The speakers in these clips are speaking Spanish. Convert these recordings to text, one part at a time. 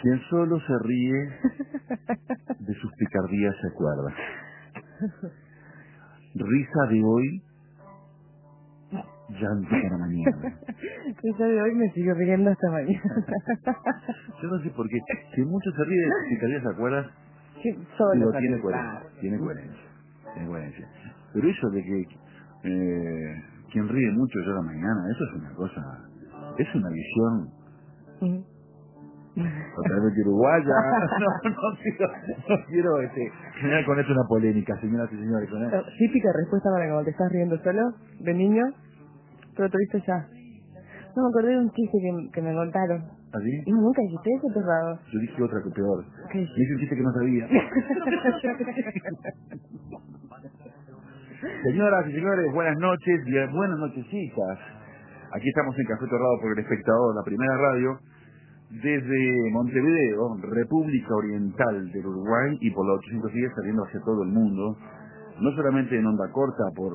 Quien solo se ríe de sus picardías se acuerda. Risa de hoy, llanto para mañana. Risa de hoy me sigo riendo hasta mañana. Yo no sé por qué. Si mucho se ríe de sus picardías se acuerda, Solo digo, se tiene ríe. coherencia. Tiene coherencia. Pero eso de que quien ríe mucho llora mañana, eso es una cosa, es una visión totalmente uruguaya. No quiero generar con esto una polémica, señoras y señores. Típica respuesta para cuando te estás riendo solo, de niño, pero te viste ya. No, me acordé de un chiste que me contaron. ¿Así? Y nunca dijiste eso, Torrado. Yo dije otra que peor. ¿Qué Me dijiste? hice un chiste que no sabía. Señoras y señores, buenas noches, buenas nochecitas. Aquí estamos en Café Torrado por El Espectador, la primera radio, desde Montevideo, República Oriental del Uruguay, y por la 810 saliendo hacia todo el mundo, no solamente en onda corta por...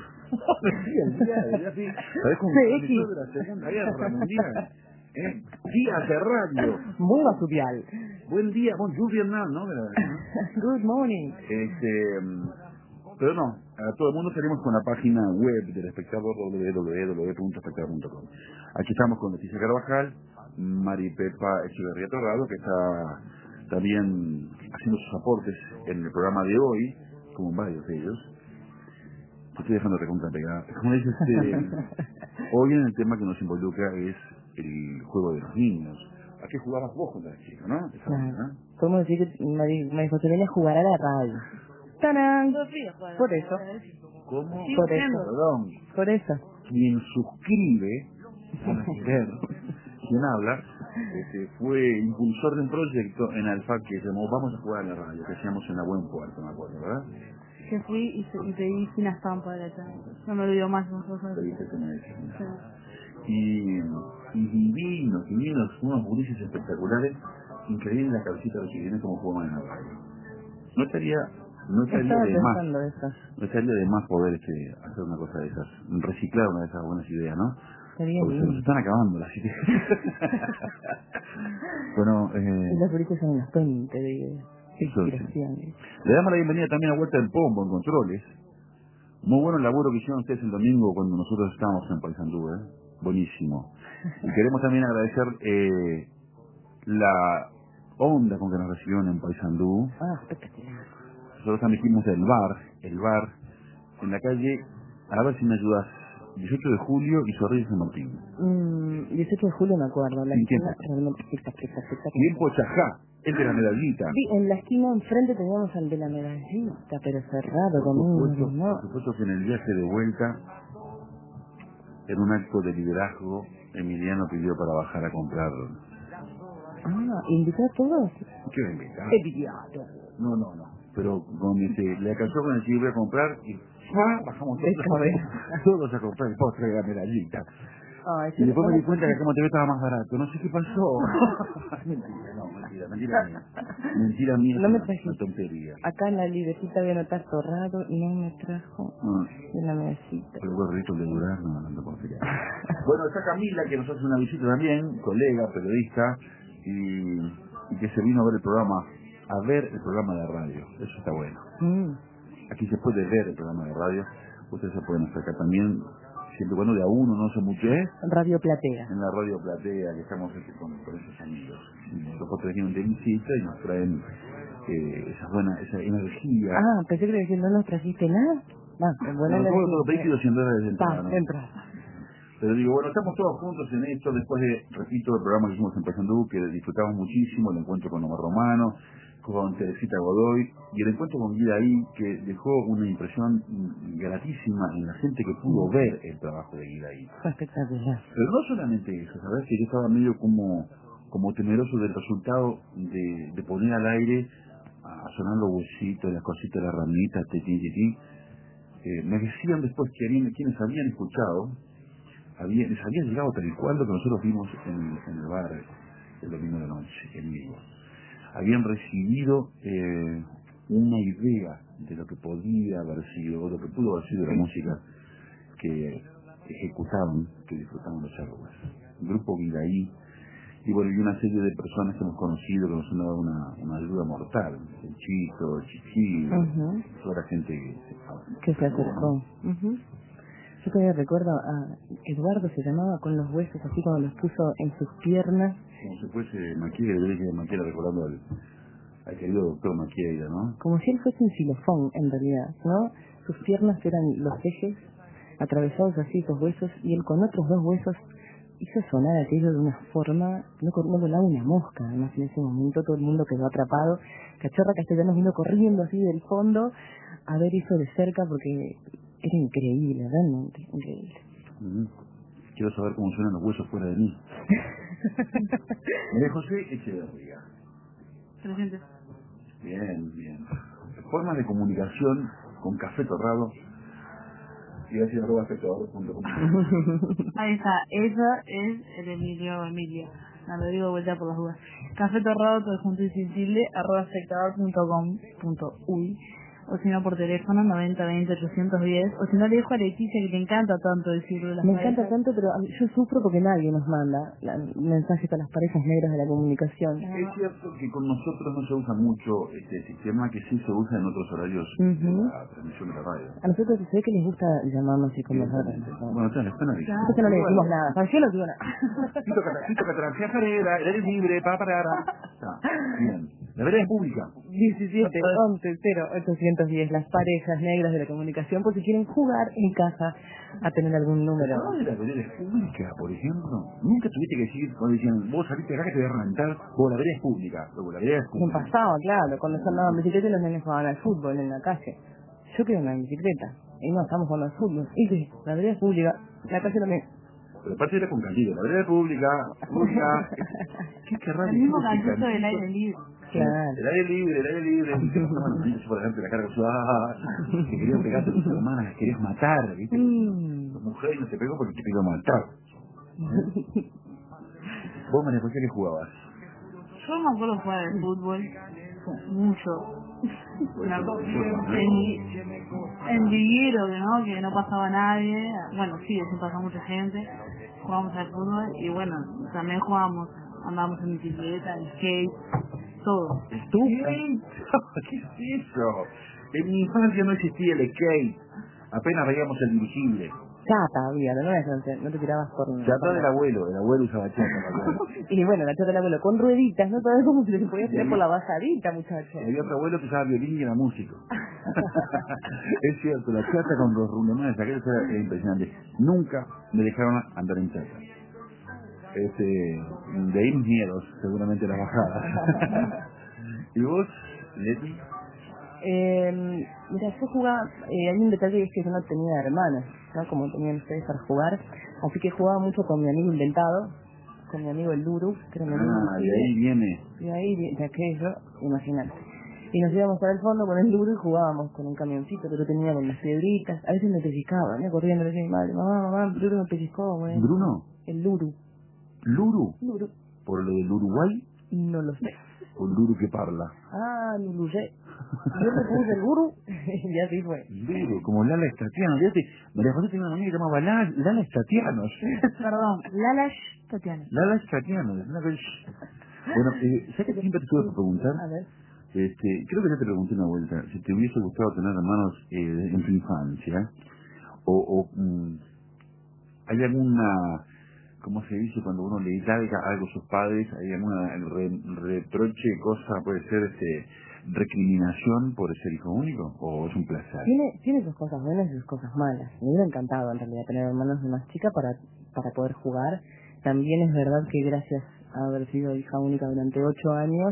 ¿Sabes cómo comenzó de la Segunda Guerra Mundial? Días de radio. Muy basubial. Buen día, bonjour Vietnam, ¿no? Good morning. Pero no, a todo el mundo salimos con la página web del espectador, www.espectador.com. Aquí estamos con Leticia Carvajal, Mari Pepa Echeverría Torrado, que está también haciendo sus aportes en el programa de hoy, como varios de ellos. Te estoy dejando recontra pegada. Como dice hoy en el tema que nos involucra es el juego de los niños. ¿A qué jugabas vos con las chicas, no? Claro. Podemos decir que María José jugará a la radio. ¡Tarán! Por eso. ¿Cómo? Por eso. Perdón. Por eso. Quien suscribe, van a querer, quien habla, fue impulsor de un proyecto en Alfa que se llamó Vamos a jugar a la radio, que hacíamos en la Buen Puerto, me acuerdo, ¿verdad? Que fui y pedí sin estampa de allá. No me olvido más nosotros. Y divinos, unos gurises espectaculares, increíble la cabecita de los chilenos como jugaban en la radio. No estaría de más poder hacer una cosa de esas, reciclar una de esas buenas ideas, ¿no? Estaría porque bien. se nos están acabando las ideas. Bueno, los gurises son unas 20 de ideas. Eso sí. Le damos la bienvenida también a Vuelta del Pombo en Controles. Muy bueno el laburo que hicieron ustedes el domingo cuando nosotros estábamos en Paysandú, buenísimo. Y queremos también agradecer la onda con que nos recibieron en Paysandú. Espectacular. Nosotros también hicimos el bar, en la calle, a ver si me ayudas, 18 de julio y Zorrilla San Martín. 18 de julio me acuerdo, la esquina realmente espectacular. Tiempo Chajá, el de la medallita. Sí, en la esquina enfrente teníamos al de la medallita, pero cerrado con un... Por supuesto que en el viaje de vuelta, en un acto de liderazgo, Emiliano pidió para bajar a comprar. ¿Invitó a todos? ¿Qué va a invitar? ¡Qué No. Pero le alcanzó con el que iba a comprar y bajamos todos a comprar el postre de la medallita. Y después me di cuenta que acá en Montevideo estaba más barato. No sé qué pasó. Mentira mía. No me traje. Una tontería. Acá en la librecita voy a anotar Torrado y no me trajo de la medallita. Pero gorrito de durazno, no porquería. Bueno, está Camila, que nos hace una visita también, colega, periodista, y que se vino a ver el programa de radio. Eso está bueno. Aquí se puede ver el programa de radio. Ustedes se pueden acercar también, siempre cuando de a uno, no sé mucho, Radio Platea. En la Radio Platea, que estamos con esos amigos. Nosotros vienen de visita y nos traen esa energía. Pensé que le decían, ¿no nos trajiste nada? Bueno, todo pediste $200 de entrada. Pero digo, bueno, estamos todos juntos en esto, después de, repito, el programa que hicimos en Paysandú, que disfrutamos muchísimo, el encuentro con Omar Romano, con Teresita Godoy, y el encuentro con Guida ahí, que dejó una impresión gratísima en la gente que pudo ver el trabajo de Guida ahí. Espectacular. Pero no solamente eso, ¿sabes? Que yo estaba medio como temeroso del resultado de poner al aire a sonar los huesitos, las cositas, las ramitas, me decían después que quienes habían escuchado, les había llegado tal cual lo que nosotros vimos en el bar el domingo de noche, en vivo. Habían recibido una idea de lo que podía haber sido, o lo que pudo haber sido la música que ejecutaban, que disfrutaban los árboles. El grupo Guidaí, Y bueno, y una serie de personas que hemos conocido que nos han dado una ayuda mortal. El Chito, el Chichi, toda la gente que se acercó. Yo todavía recuerdo a Eduardo, se llamaba, con los huesos así como los puso en sus piernas. Como si fuese Maquieira recordando al querido doctor Maquieira, ¿no? Como si él fuese un xilofón, en realidad, ¿no? Sus piernas eran los ejes, atravesados así esos huesos, y él con otros dos huesos hizo sonar aquello de una forma, no volaba una mosca. Además, en ese momento todo el mundo quedó atrapado. Cachorra Castellanos vino corriendo así del fondo a ver eso de cerca porque era increíble, realmente increíble. Quiero saber cómo suenan los huesos fuera de mí. De José Echeverría. Presente. Bien. Formas de comunicación con Café Torrado. Y así @cafetorrado.com. Ahí está, esa es el Emilio. No lo digo de vuelta por las dudas. Café Torrado, todo junto y sensible, @espectador.com.uy. O si no, por teléfono 9020-810. O si no, le dejo a Leticia, que te encanta tanto decirlo. Me encanta tanto, pero yo sufro porque nadie nos manda mensajes a las parejas negras de la comunicación. Es cierto que con nosotros no se usa mucho este sistema, que sí se usa en otros horarios de la transmisión de la radio. A nosotros se ve que les gusta llamarnos y conversar. Bueno, te lo digo. Nosotros no le decimos nada. Para yo no digo nada. Cito Catrancia Ferreira, eres libre, Bien. La vereda es pública. 17 11 0810, las parejas negras de la comunicación, por si quieren jugar en casa a tener algún número. ¿No de la vereda es pública, por ejemplo? Nunca tuviste que decir, cuando decían, vos saliste acá que te voy a rentar, vos la vereda es pública. Luego la vereda es Me pública. pasaba, claro, cuando se andaban en bicicleta y los nenes jugaban al fútbol en la calle. Yo quería andar en bicicleta. Y no, estamos jugando al fútbol. Y sí, la vereda es pública, la calle también. Pero aparte era con cantidad, la vereda es pública. ¿Qué raro? El mismo cantito del aire libre. Claro. El aire libre. Y te pasaban los niños por ejemplo la carga que querían pegarte a tus hermanas, las querías matar, ¿viste? Tu mujer no te pegó porque te pidió matar. Vos, María José, ¿qué jugabas? Yo me acuerdo jugar al fútbol mucho. En Viguero, ¿no? Que no pasaba nadie. Bueno, sí, sí pasa mucha gente. Jugábamos al fútbol y bueno, también andábamos en bicicleta, en skate, todo. ¿Tú? ¿Qué es eso? En mi infancia no existía el skate. Apenas veíamos el dirigible. Chata había, no te tirabas por... Chata del abuelo, el abuelo usaba chata. Y bueno, la chata del abuelo con rueditas, ¿no? Todo como si se podía tirar por la bajadita, muchacho. Había otro abuelo que usaba violín y era músico. Es cierto, la chata con los rulemanes, aquello era impresionante. Nunca me dejaron andar en chata. De ahí mis miedos, seguramente las bajadas. ¿Y vos, Leti? Mira, yo jugaba, hay un detalle, es que yo no tenía hermanas, ¿no? Como tenían ustedes para jugar, así que jugaba mucho con mi amigo inventado, con mi amigo el Luru, que era mi amigo. De ahí viene. De aquello, imagínate. Y nos íbamos para el fondo con el Luru y jugábamos con un camioncito que yo tenía con las piedritas, a veces me pellizcaban, corriendo, le decía a mi madre, mamá, Luru me pellizcó, güey. ¿Bruno? El Luru. ¿Luru? Luru. ¿Por lo del Uruguay? No lo sé. ¿O el Luru que parla? Luluyé. Yo le puse el Luru y así fue. Luru, como Lala Estatiano. María José tenía una amiga que llamaba Lala Estatianos. Perdón, Lalash Tatiana. Lala Estatianos. Bueno, ¿sabes que siempre te tuve que preguntar? A ver. Creo que ya te pregunté una vuelta. Si te hubiese gustado tener hermanos en tu infancia, ¿hay alguna... ¿Cómo se dice cuando uno le da algo a sus padres? ¿Hay alguna reproche, cosa, puede ser recriminación por ser hijo único? ¿O es un placer? Tiene sus cosas buenas y sus cosas malas. Me hubiera encantado en realidad tener hermanos de más chica para poder jugar. También es verdad que gracias a haber sido hija única durante 8 años,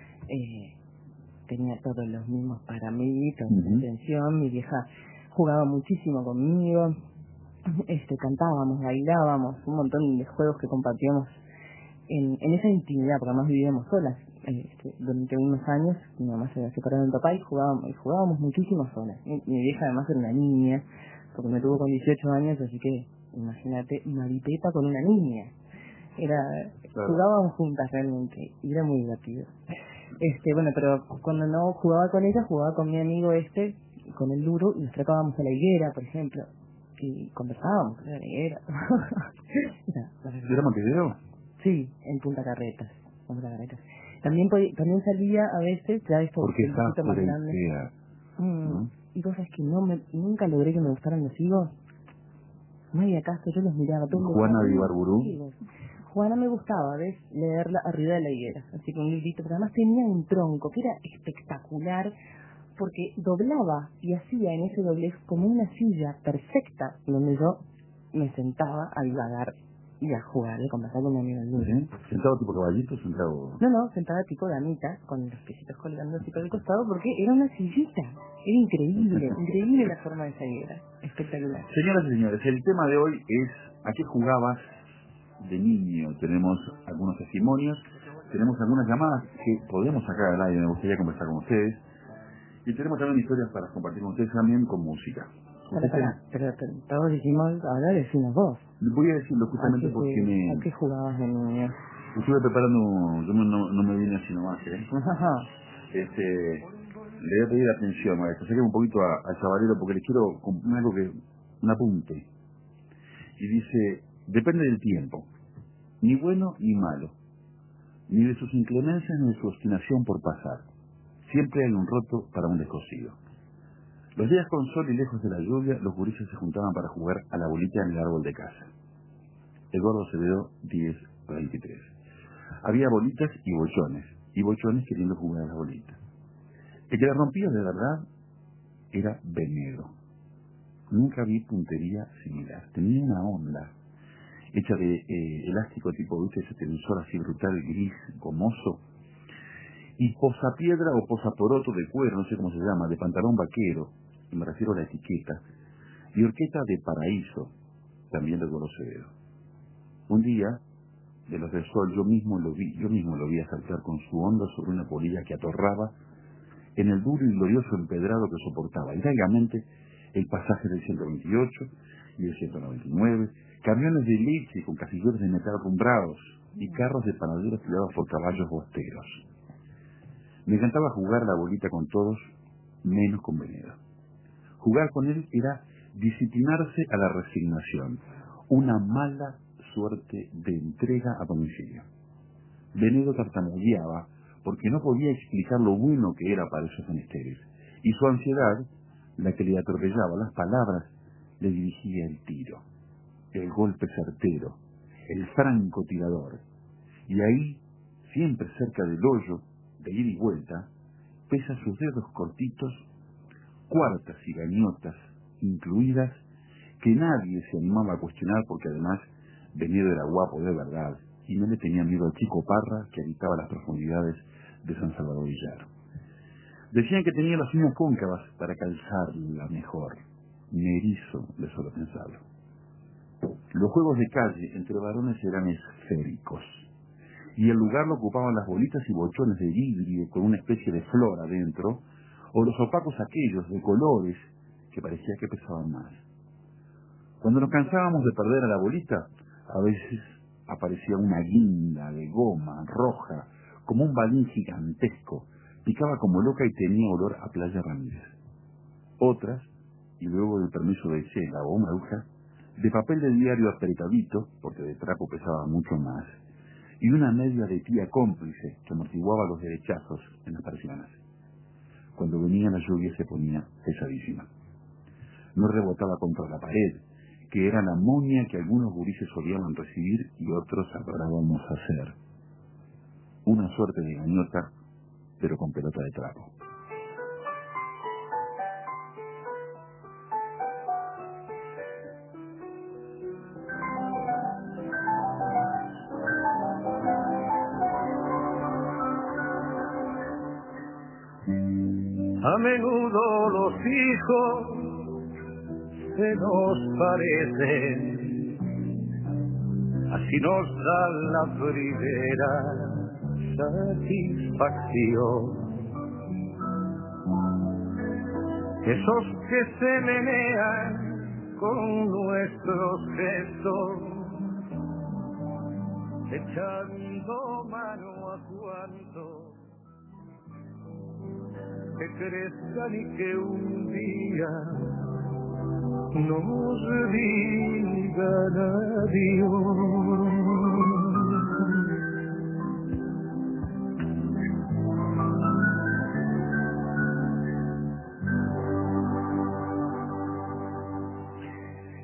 tenía todos los mismos para mí, toda mi atención. Mi vieja jugaba muchísimo conmigo. Cantábamos, bailábamos, un montón de juegos que compartíamos en esa intimidad, porque además vivíamos solas. Durante unos años mi mamá se había separado de mi papá y jugábamos muchísimo solas. Mi vieja además era una niña, porque me tuvo con 18 años, así que imagínate, Maripepa con una niña. Jugábamos juntas realmente y era muy divertido. Bueno, pero cuando no jugaba con ella, jugaba con mi amigo con el Duro, y nos trepábamos a la higuera, por ejemplo. Y conversábamos en la higuera. ¿Era Montevideo? Sí, en Punta Carretas. También salía a veces, ya esto porque un poquito más grande. ¿No? Y cosas que nunca logré que me gustaran los higos. No había caso, yo los miraba todos. Juana de Ibarburu. Juana me gustaba, ¿ves? Leerla arriba de la higuera, así que un librito, pero además tenía un tronco que era espectacular, porque doblaba y hacía en ese doblez como una silla perfecta, donde yo me sentaba a divagar y a jugar y conversar con mi amigo el libro. ¿Sí? ¿Sentado tipo caballito? ¿Sentado? No, sentada tipo damita, con los piecitos colgando así por el costado, porque era una sillita. Era increíble la forma de esa higuera. Espectacular. Señoras y señores, el tema de hoy es ¿a qué jugabas de niño? Tenemos algunos testimonios, tenemos algunas llamadas que podemos sacar al aire, me gustaría conversar con ustedes, y tenemos también historias para compartir con ustedes también con música. Pero todos dijimos, ahora decimos vos. Voy a decirlo justamente porque ¿A qué jugabas de niño? estuve preparando, yo no me vine así nomás, le voy a pedir atención, maestro, saquemos un poquito al chavalero porque les quiero poner algo un apunte. Y dice, depende del tiempo, ni bueno ni malo, ni de sus inclemencias ni de su obstinación por pasar. Siempre hay un roto para un descosido. Los días con sol y lejos de la lluvia, los gurises se juntaban para jugar a la bolita en el árbol de casa. Eduardo Acevedo, 10-23. Había bolitas y bochones queriendo jugar a la bolita. El que la rompía de verdad era Venedo. Nunca vi puntería similar. Tenía una onda hecha de elástico tipo, ¿viste? Ese tensor así brutal, gris, gomoso, y posapiedra o posaporoto de cuero, no sé cómo se llama, de pantalón vaquero, y me refiero a la etiqueta, y horqueta de paraíso, también de Eduardo Acevedo. Un día, de los del sol, yo mismo lo vi saltar con su onda sobre una polilla que atorraba en el duro y glorioso empedrado que soportaba largamente el pasaje del 128 y el 199, camiones de leche con casilleros de metal rumbrados y carros de panaderos tirados por caballos bosteros. Me encantaba jugar la bolita con todos, menos con Venedo. Jugar con él era disciplinarse a la resignación, una mala suerte de entrega a domicilio. Venedo tartamudeaba porque no podía explicar lo bueno que era para esos menesteres, y su ansiedad, la que le atropellaba las palabras, le dirigía el tiro, el golpe certero, el franco tirador. Y ahí, siempre cerca del hoyo, de ida y vuelta, pesa sus dedos cortitos, cuartas y gañotas incluidas, que nadie se animaba a cuestionar porque además Venedo era guapo de verdad y no le tenía miedo al chico Parra que habitaba las profundidades de San Salvador Villar. Decían que tenía las uñas cóncavas para calzarla mejor. Me erizo de solo pensarlo. Los juegos de calle entre varones eran esféricos, y el lugar lo ocupaban las bolitas y bochones de vidrio con una especie de flor adentro, o los opacos aquellos de colores que parecía que pesaban más. Cuando nos cansábamos de perder a la bolita, a veces aparecía una guinda de goma roja, como un balín gigantesco, picaba como loca y tenía olor a Playa Ramírez. Otras, y luego del permiso de Chela o Maruja, de papel de diario apretadito, porque de trapo pesaba mucho más, y una media de tía cómplice que amortiguaba los derechazos en las persianas. Cuando venía la lluvia se ponía pesadísima. No rebotaba contra la pared, que era la moña que algunos gurises solían recibir y otros adorábamos hacer. Una suerte de gañota, pero con pelota de trapo. A menudo los hijos se nos parecen, así nos dan la primera satisfacción. Esos que se menean con nuestros gestos, echando mano a cuanto que crezcan y que un día nos digan adiós.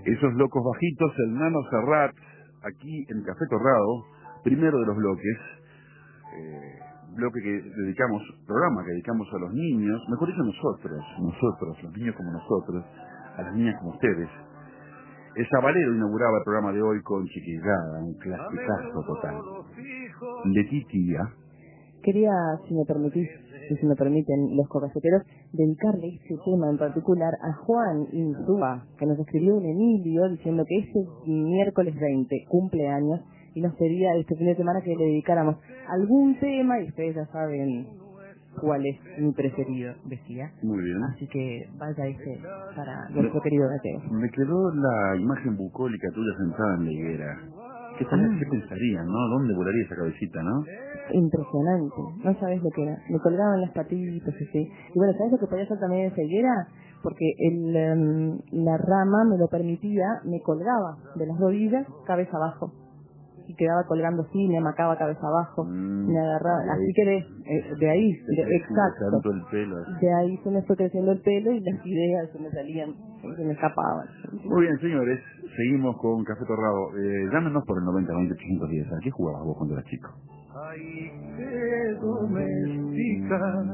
Esos locos bajitos, el Nano Serrat, aquí en Café Torrado, primero de los bloques, bloque que dedicamos, programa que dedicamos a los niños, mejor dicho nosotros, los niños como nosotros, a las niñas como ustedes. El Sabalero inauguraba el programa de hoy con Chiquillada, un clasicazo total. Letitia. Quería, si me permitís, si me permiten los correceteros, dedicarle este tema en particular a Juan Insúa, que nos escribió un Emilio diciendo que este miércoles 20 cumpleaños y nos pedía este fin de semana que le dedicáramos algún tema, y ustedes ya saben cuál es mi preferido, decía. Muy bien. Así que vaya ese para nuestro querido Mateo. Me quedó la imagen bucólica tuya sentada en la higuera. ¿Qué pensarían, no? ¿Dónde volaría esa cabecita, no? Impresionante, no sabes lo que era. Me colgaban las patitas, así. Y bueno, ¿sabes lo que podía hacer también en esa higuera? Porque la rama me lo permitía, me colgaba de las rodillas cabeza abajo. Y quedaba colgando así, me amacaba cabeza abajo, me agarraba, así que de ahí, exacto, el pelo, de ahí se me fue creciendo el pelo y las ideas se me salían, se me escapaban. Muy bien, señores, seguimos con Café Torrado. Llámenos por el 90-20-810. ¿A qué jugabas vos cuando eras chico? Ay, qué doméstica,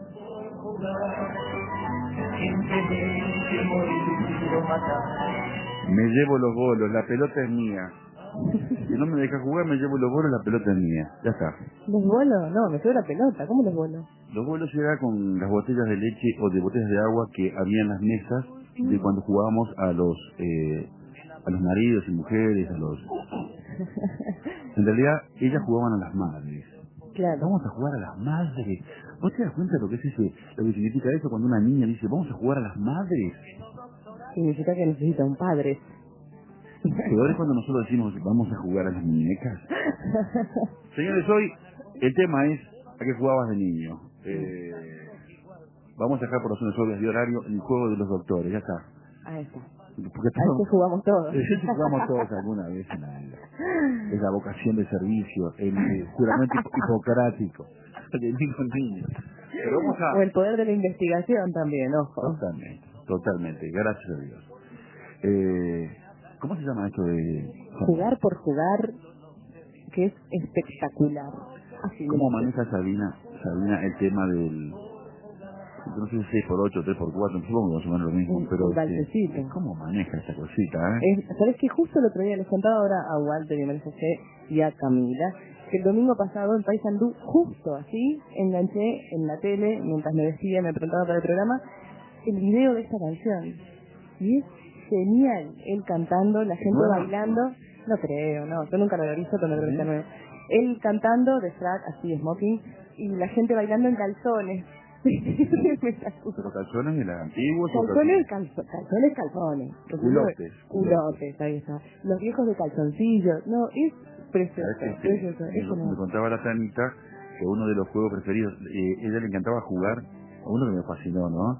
Me llevo los bolos, la pelota es mía. Si no me dejas jugar, me llevo los bolos, la pelota es mía. Ya está. ¿Los bolos? No, me llevo la pelota. ¿Cómo los bolos? Los bolos era con las botellas de leche o de botellas de agua que había en las mesas de cuando jugábamos a los maridos y mujeres, a los... En realidad, ellas jugaban a las madres. Claro. Vamos a jugar a las madres. ¿Vos te das cuenta de lo que es lo que significa eso cuando una niña dice, vamos a jugar a las madres? Significa que necesita un padre. Peor es cuando nosotros decimos, vamos a jugar a las muñecas. Señores, hoy el tema es a qué jugabas de niño. Vamos a dejar por razones obvias de horario el juego de los doctores, ya está. Ahí está. Porque Ahí que jugamos todos. Jugamos todos alguna vez en la vida. Es la vocación de servicio, el juramento hipocrático de niños. Pero vamos a... O el poder de la investigación también, ojo. Totalmente, gracias a Dios. ¿Cómo se llama esto de...? Jugar por jugar, que es espectacular. Así ¿Cómo maneja Sabina el tema del... No sé si 6x8, 3x4, supongo que más o menos lo mismo, pero ¿cómo maneja esa cosita, ¿Sabes qué? Justo el otro día les contaba ahora a Walter y a María José y a Camila que el domingo pasado en Paysandú, justo así, enganché en la tele, mientras me vestía y me preguntaba para el programa, el video de esta canción. Y es genial, él cantando, la gente bailando, no creo, yo nunca lo había visto, pero no creo que sea nuevo. Él cantando de frac, así, smoking, y la gente bailando en calzones. Pero calzones de las antiguas. Calzones. Culotes, ahí está. Los viejos de calzoncillos. No, es precioso. Me contaba la Tanita que uno de los juegos preferidos, ella le encantaba jugar, a uno que me fascinó, ¿no?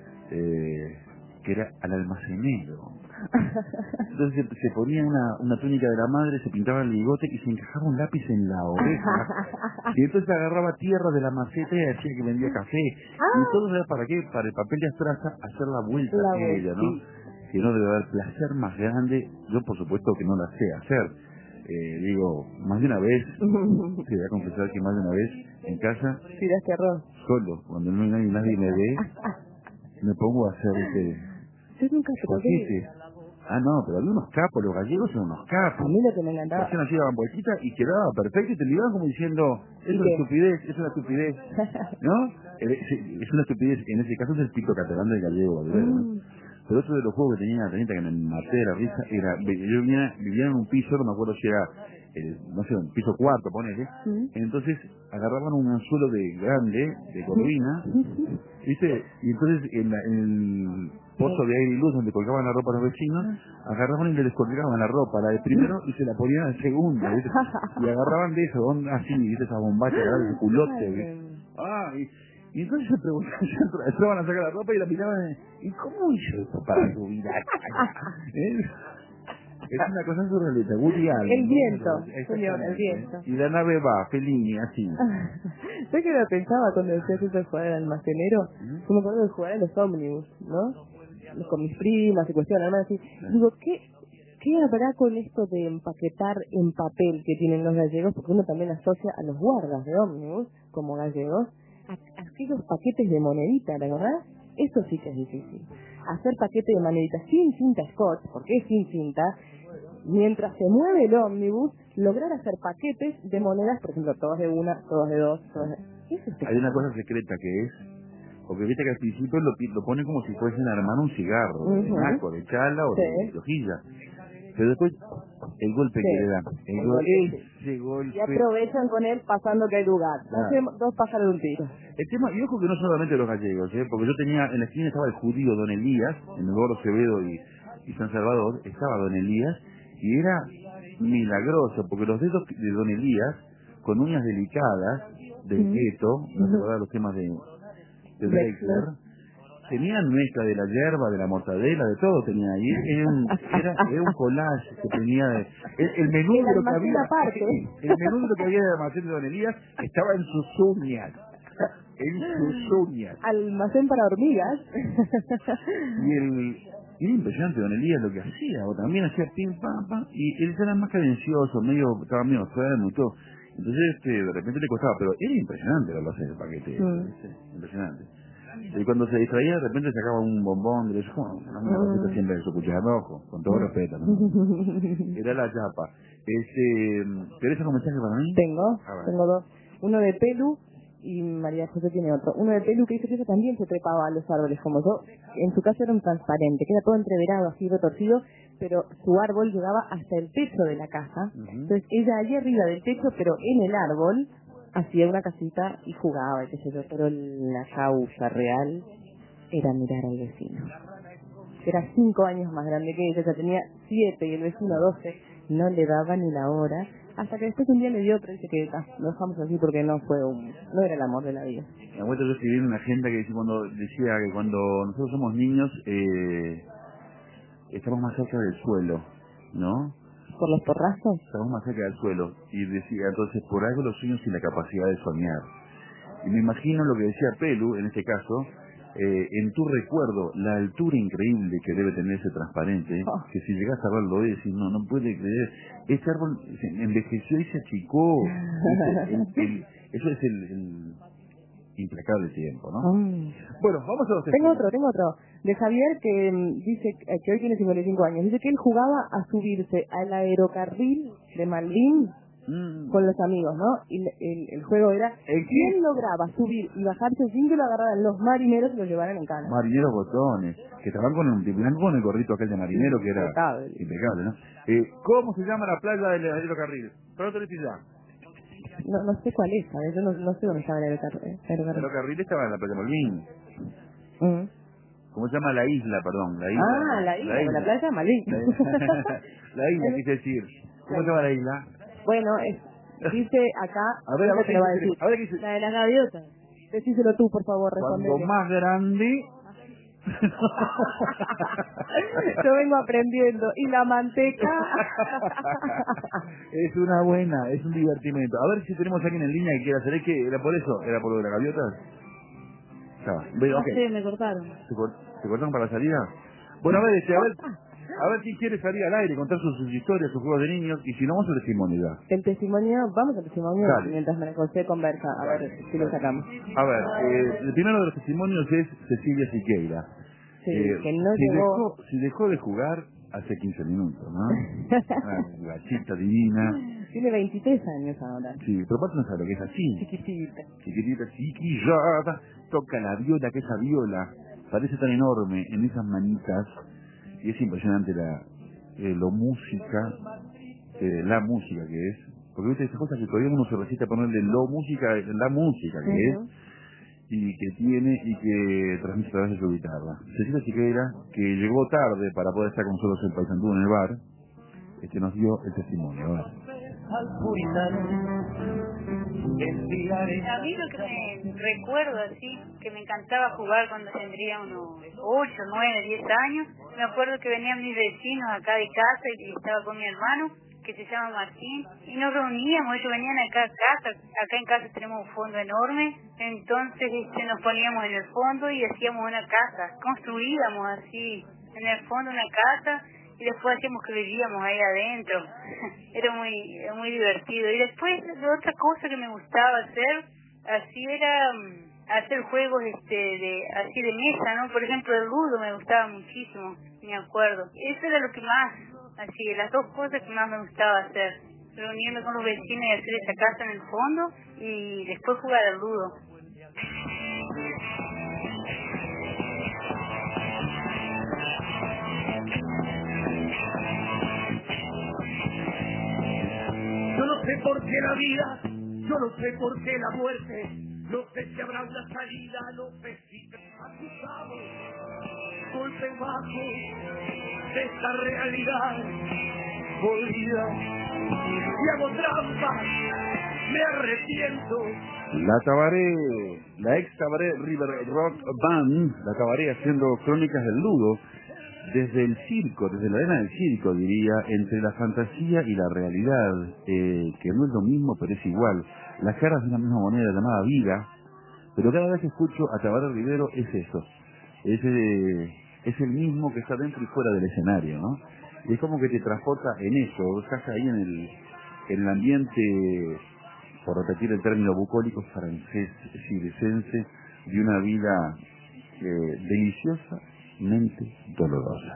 Que era al almacenero. Entonces se ponía una túnica de la madre, se pintaba el bigote y se encajaba un lápiz en la oreja. Y entonces agarraba tierra de la maceta y decía que vendía café. Y todo era para qué, para el papel de astraza, hacer la vuelta a ella, ¿no? Que no debe haber placer más grande. Yo por supuesto que no la sé hacer. Digo, más de una vez, te voy a confesar que más de una vez en casa, tiraste arroz. Solo, cuando no hay nadie me ve, me pongo a hacer Yo nunca te conté. No, pero había unos capos, los gallegos son unos capos. A mí lo que me encantaba. Hacían así, daban vueltita y quedaba perfecto y te miraban como diciendo, es una estupidez, ¿no? Es una estupidez, en ese caso es el pico catalán del gallego, ¿no? Pero otro de los juegos que tenía la Tanita que me maté de la risa era, yo vivía en un piso, no me acuerdo si era, un piso cuarto, ponele, entonces agarraban un anzuelo grande, de corvina, ¿viste? Y entonces en el pozo de aire y luz donde colgaban la ropa a los vecinos, agarraban y le descolgaban la ropa, la de primero, y se la ponían al segundo, ¿viste? Y agarraban de eso, así, ¿viste? Esa bombacha, de culote, ¿viste? Y entonces se preguntaban, entraban a sacar la ropa y la miraban, ¿y cómo hizo esto para tu vida? Es una cosa surrealista, Woody Allen. El viento, señor, el viento. Y la nave va, Fellini, así. ¿Sabes qué me pensaba cuando decías eso de jugar al almacenero? Yo me acuerdo de jugar a los ómnibus, ¿no? con mis primas y cuestiones, además así, digo, ¿qué habrá con esto de empaquetar en papel que tienen los gallegos? Porque uno también asocia a los guardas de ómnibus, como gallegos, a aquellos paquetes de monedita, ¿la verdad? Eso sí que es difícil. Hacer paquete de monedita sin cinta scotch, porque es sin cinta, mientras se mueve el ómnibus, lograr hacer paquetes de monedas, por ejemplo, todos de una, todos de dos, todos de... Hay una cosa secreta que es, porque viste que al principio lo ponen como si fuesen a armar un cigarro, de naco, de chala o de hojilla. Pero después, el golpe que le dan, ese golpe... Y aprovechan con él pasando que hay lugar. Hacemos 2 pájaros de un tiro. El tema, y ojo que no solamente los gallegos, porque yo tenía, en la esquina estaba el judío Don Elías, en el Gordo Acevedo y San Salvador, estaba Don Elías, y era milagroso, porque los dedos de Don Elías, con uñas delicadas, del gueto, no recordaba los temas de Drexler, tenían mezcla de la hierba, de la mortadela, de todo tenía ahí. Era un collage que tenía el menú de lo que había. El menú de lo que había de almacén de Don Elías estaba en sus uñas. En sus uñas. Almacén para hormigas. Y era impresionante Don Elías lo que hacía, o también hacía pim pam pam, y él era más cadencioso, estaba medio enfermo y todo. Entonces de repente le costaba, pero era impresionante lo que hacía el paquete, impresionante. Y cuando se distraía, de repente sacaba un bombón de eso, una cosita siempre de su cuchara rojo, con todo respeto, ¿no? Era la chapa. ¿Querés algún mensaje para mí? Tengo 2. Uno de Pelu y María José tiene otro. Uno de Pelu que dice que ella también se trepaba a los árboles como yo. En su casa era un transparente, que era todo entreverado, así retorcido, pero su árbol llegaba hasta el techo de la casa. Entonces ella allí arriba del techo, pero en el árbol, hacía una casita y jugaba, qué sé yo, pero la causa real era mirar al vecino. Era 5 años más grande que ella, tenía 7 y el vecino 12, no le daba ni la hora, hasta que después un día le dio, pero dice que lo dejamos así porque no era el amor de la vida. Me acuerdo yo escribí en una agenda que decía que cuando nosotros somos niños, estamos más cerca del suelo, ¿no? ¿Por los porrazos? Estamos más cerca del suelo. Y decía, entonces, por algo los sueños y la capacidad de soñar. Y me imagino lo que decía Pelu, en este caso, en tu recuerdo, la altura increíble que debe tener ese transparente, que si llegas a verlo y decís, no puede creer, este árbol envejeció y se achicó. Eso es el implacable tiempo, ¿no? Bueno, vamos a los testimonios. Tengo otro. De Javier, que dice que hoy tiene 55 años. Dice que él jugaba a subirse al aerocarril de Malvin con los amigos, ¿no? Y el juego era quién lograba subir y bajarse sin que lo agarraran los marineros y lo llevaran en cana. Marineros botones, que estaban con el gorrito aquel de marinero, que era impecable, ¿no? ¿Cómo se llama la playa del aerocarril? Pronto le ya. No sé cuál es, ¿sabes? Yo no sé dónde estaba el aerocarril. El aerocarril estaba en la playa Malvin. ¿Cómo se llama la isla, perdón? La isla. La isla. La playa Malvin. La isla, quise decir. ¿Cómo se llama la isla? Bueno, dice acá, a ver te lo va a decir. La de las gaviotas. Decíselo tú, por favor, respondele. Cuando más grande... Yo vengo aprendiendo. ¿Y la manteca? Es una buena, es un divertimento. A ver si tenemos a alguien en línea que quiera hacer. ¿Es que era por eso? ¿Era por lo de las gaviotas? No sé, me cortaron. ¿Se cortaron para la salida? Bueno, a ver quién quiere salir al aire, contar sus historias, sus juegos de niños, y si no, vamos al testimonio ya. El testimonio, vamos al testimonio. Dale. Mientras María José conversa, a ver si lo sacamos. A ver, el primero de los testimonios es Cecilia Siqueira. Sí, que no dejó de jugar hace 15 minutos, ¿no? Una gachita divina. Tiene 23 años ahora. Sí, pero aparte no sabe lo que es así. Chiquitita, chiquillada. Toca la viola, que esa viola parece tan enorme en esas manitas. Y es impresionante la música que es. Porque viste esas cosas que todavía uno se resiste a ponerle la música que es. Y que tiene y que transmite a través de su guitarra. Cecilia Siqueira, que llegó tarde para poder estar con nosotros en Paysandú en el bar, nos dio el testimonio. A ver. A mí lo que me recuerdo así, que me encantaba jugar cuando tendría unos 8, 9, 10 años, me acuerdo que venían mis vecinos acá de casa y estaba con mi hermano, que se llama Martín, y nos reuníamos, ellos venían acá a casa, acá en casa tenemos un fondo enorme, entonces nos poníamos en el fondo y hacíamos una casa, construíamos así, en el fondo una casa, y después hacíamos que vivíamos ahí adentro. Era muy divertido. Y después, otra cosa que me gustaba hacer, así era hacer juegos así de mesa, ¿no? Por ejemplo, el ludo me gustaba muchísimo, me acuerdo. Eso era lo que más, así, las dos cosas que más me gustaba hacer. Reunirme con los vecinos y hacer esa casa en el fondo, y después jugar al ludo. Yo no sé por qué la vida, yo no sé por qué la muerte, no sé si habrá una salida, no sé si acusamos, golpe bajo de esta realidad podrida, y hago trampa, me arrepiento. La Tabaré, la ex Tabaré River Rock Band, la Tabaré haciendo crónicas del ludo, desde el circo, desde la arena del circo, diría, entre la fantasía y la realidad, que no es lo mismo, pero es igual. Las caras de una misma moneda llamada vida, pero cada vez que escucho a Tabaré Rivero es eso, es el mismo que está dentro y fuera del escenario, ¿no? Y es como que te transporta en eso, estás ahí en el ambiente, por repetir el término bucólico, francés, circense, de una vida deliciosamente dolorosa.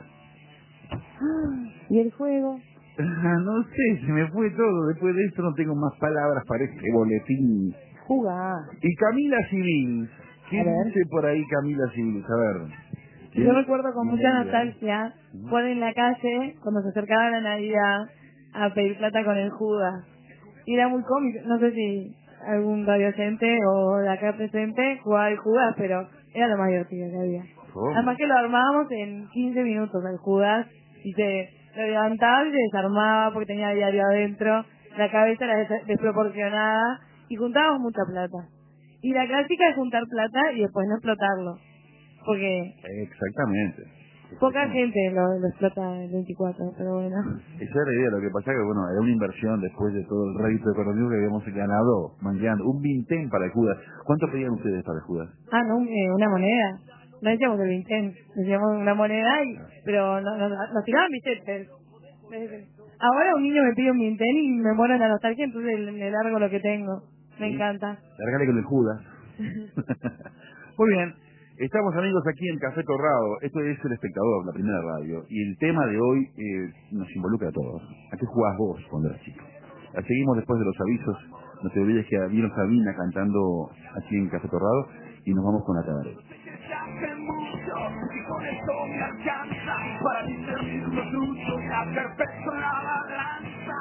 ¿Y el juego? No sé, se me fue todo. Después de esto no tengo más palabras para este boletín. Jugar. Y Camila Civil, ¿qué dice por ahí Camila Civil? A ver. Yo recuerdo con mucha nostalgia jugar en la calle cuando se acercaba la Navidad a pedir plata con el Judas. Y era muy cómico, no sé si algún radioyente o de acá presente jugaba el Judas, pero era lo más divertido que había. Además que lo armábamos en 15 minutos el Judas, y lo levantaba y se desarmaba porque tenía diario adentro, la cabeza era desproporcionada y juntábamos mucha plata. Y la clásica es juntar plata y después no explotarlo, porque Exactamente. poca gente lo explota el 24, pero bueno. Esa era la idea, lo que pasa que bueno, era una inversión después de todo el rédito económico que habíamos ganado, mangueando, un vintén para el Judas. ¿Cuánto pedían ustedes para el Judas? No, una moneda. No decíamos el vintén, decíamos una moneda, pero nos tiraban billetes. Ahora un niño me pide un vintén y me muero en la nostalgia, entonces le largo lo que tengo. Me encanta. Largale con el Judas. Muy bien. Estamos, amigos, aquí en Café Torrado. Esto es El Espectador, la primera radio. Y el tema de hoy nos involucra a todos. ¿A qué jugás vos cuando eras chico? La seguimos después de los avisos. No te olvides que vino Sabina cantando aquí en Café Torrado. Y nos vamos con la Tabaré. Y con esto me alcanza para discernir lo tuyo y hacer peso en la balanza.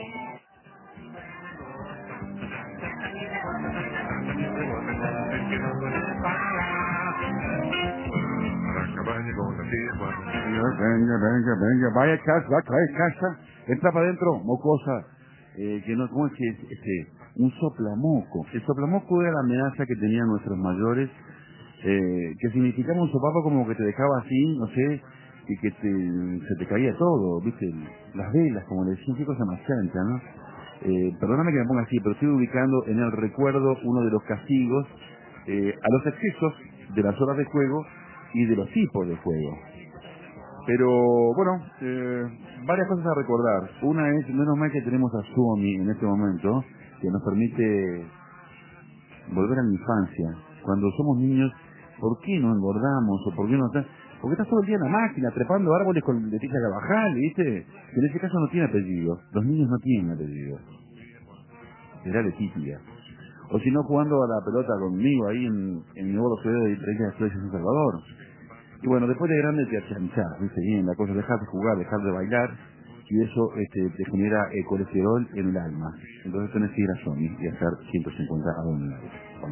Venga, vaya casa, entra para adentro, mocosa, que no, ¿cómo es que es? Un soplamoco. El soplamoco era la amenaza que tenían nuestros mayores, que significaba un sopapo como que te dejaba así, no sé, y que se te caía todo, viste, las velas, como le decían, qué cosa más chancha, ¿no? Perdóname que me ponga así, pero estoy ubicando en el recuerdo uno de los castigos a los excesos de las horas de juego y de los tipos de juego. Pero, bueno, varias cosas a recordar. Una es, menos mal que tenemos a Suomi en este momento, que nos permite volver a la infancia. Cuando somos niños, ¿por qué no engordamos? ¿O por qué no está? Porque estás todo el día en la máquina, trepando árboles con Leticia Carvajal, ¿viste? Que en ese caso no tiene apellido. Los niños no tienen apellido. Será Leticia. O si no, jugando a la pelota conmigo ahí en mi bolo ciudad de Provincia de Flores de San Salvador. Y bueno, después de grande te achanchás, ¿viste? Bien, la cosa es dejar de jugar, dejar de bailar, y eso te genera colesterol en el alma. Entonces tenés que ir a Sony y hacer 150 abdominales.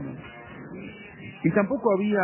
Y tampoco había,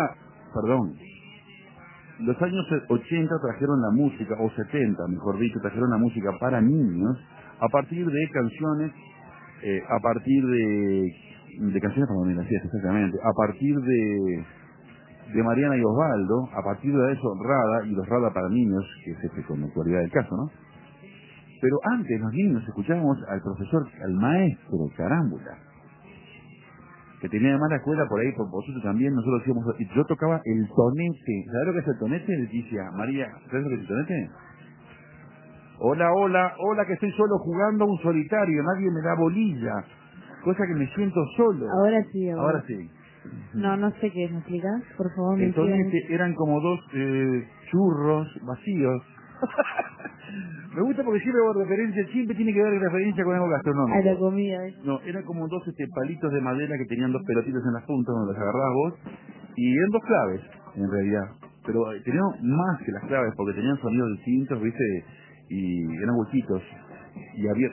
los años 80 trajeron la música, o 70 mejor dicho, trajeron la música para niños, a partir de canciones, a partir de canciones para dormir, así es, exactamente, a partir de Mariana y Osvaldo, a partir de eso Rada, y los Rada para niños, que es con la actualidad del caso, ¿no? Pero antes los niños escuchábamos al profesor, al maestro Carámbula, que tenía además la escuela por ahí, por vosotros también, nosotros hacíamos, yo tocaba el tonete. ¿Sabes lo que es el tonete, Leticia? María, ¿sabes lo que es el tonete? Hola, hola, hola, que estoy solo jugando a un solitario, nadie me da bolilla, cosa que me siento solo. Ahora sí, Ahora sí. No sé qué es, ¿me explicás? Por favor, me Entonces eran como dos churros vacíos. Me gusta porque siempre hago referencia, siempre tiene que haber referencia con algo gastronómico. a la comida. No, eran como dos palitos de madera que tenían dos pelotitas en las puntas donde las agarrabas vos, y eran dos claves, en realidad. Pero tenían más que las claves porque tenían sonidos distintos, ¿viste? Y eran huequitos. Y había...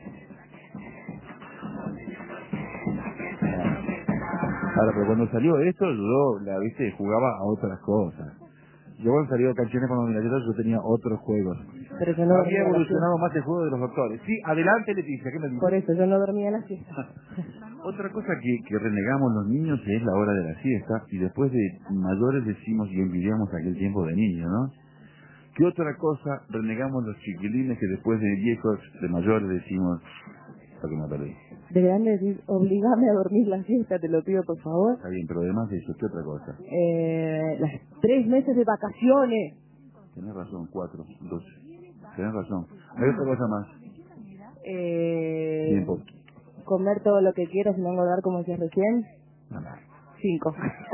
Ahora, pero cuando salió esto, yo, ¿viste? Jugaba a otras cosas. Yo cuando salió Canciones con Nominaciones, yo tenía otros juegos. Pero yo no había evolucionado más el juego de los doctores. Sí, adelante, Leticia, ¿qué me dices? Por eso yo no dormía la siesta. Otra cosa que renegamos los niños es la hora de la siesta, y después de mayores decimos y envidiamos aquel tiempo de niño, ¿no? ¿Qué otra cosa renegamos los chiquilines que después de viejos, de mayores decimos, lo que me perdí? De grande decir, obligame a dormir la siesta, te lo pido por favor. Está bien, pero además de eso, ¿qué otra cosa? Las 3 meses de vacaciones. Tenés razón, 4, 12. Tenés razón. Hay otra cosa más. Tiempo. Comer todo lo que quieras y no engordar como decías recién. Nada. 5.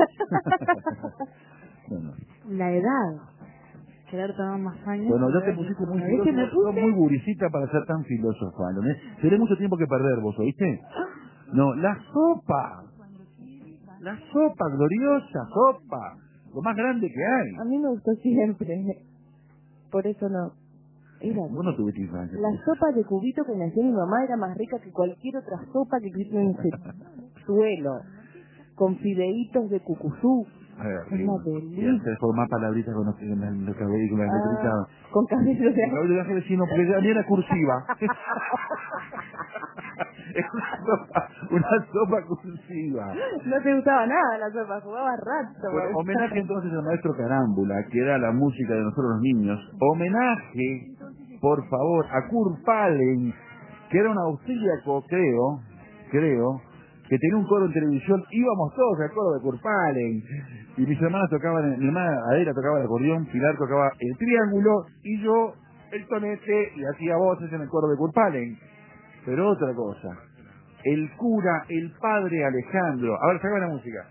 Bueno. La edad. Querer tomar más años. Bueno, ya te pusiste muy filósofa, muy guricita para ser tan filósofa, ¿no? Tenés mucho tiempo que perder vos, ¿oíste? No, la sopa. La sopa, gloriosa sopa. Lo más grande que hay. A mí me gustó siempre. Por eso no. Era Vos no tuviste infancia. la sopa de cubito que me hacía mi mamá era más rica que cualquier otra sopa que existe en ese suelo. Con fideitos de cucuzú. Una delicia. Y hacer formar palabritas con los cabellos, con las letritas. Con cabello de cabello de ángel vecino, porque a mí era cursiva. Es una sopa cursiva. No te gustaba nada la sopa, jugaba rato. Bueno, homenaje entonces al maestro Carámbula, que era la música de nosotros los niños. Homenaje, por favor, a Kurt Palen, que era un austríaco, creo, que tenía un coro en televisión. Íbamos todos al coro de Kurt Palen. Y mis hermanas tocaban, mi hermana Adela tocaba el acordeón, Pilar tocaba el triángulo, y yo el tonete, y hacía voces en el coro de Kurt Palen. Pero otra cosa, el cura, el padre Alejandro. A ver, saca la música.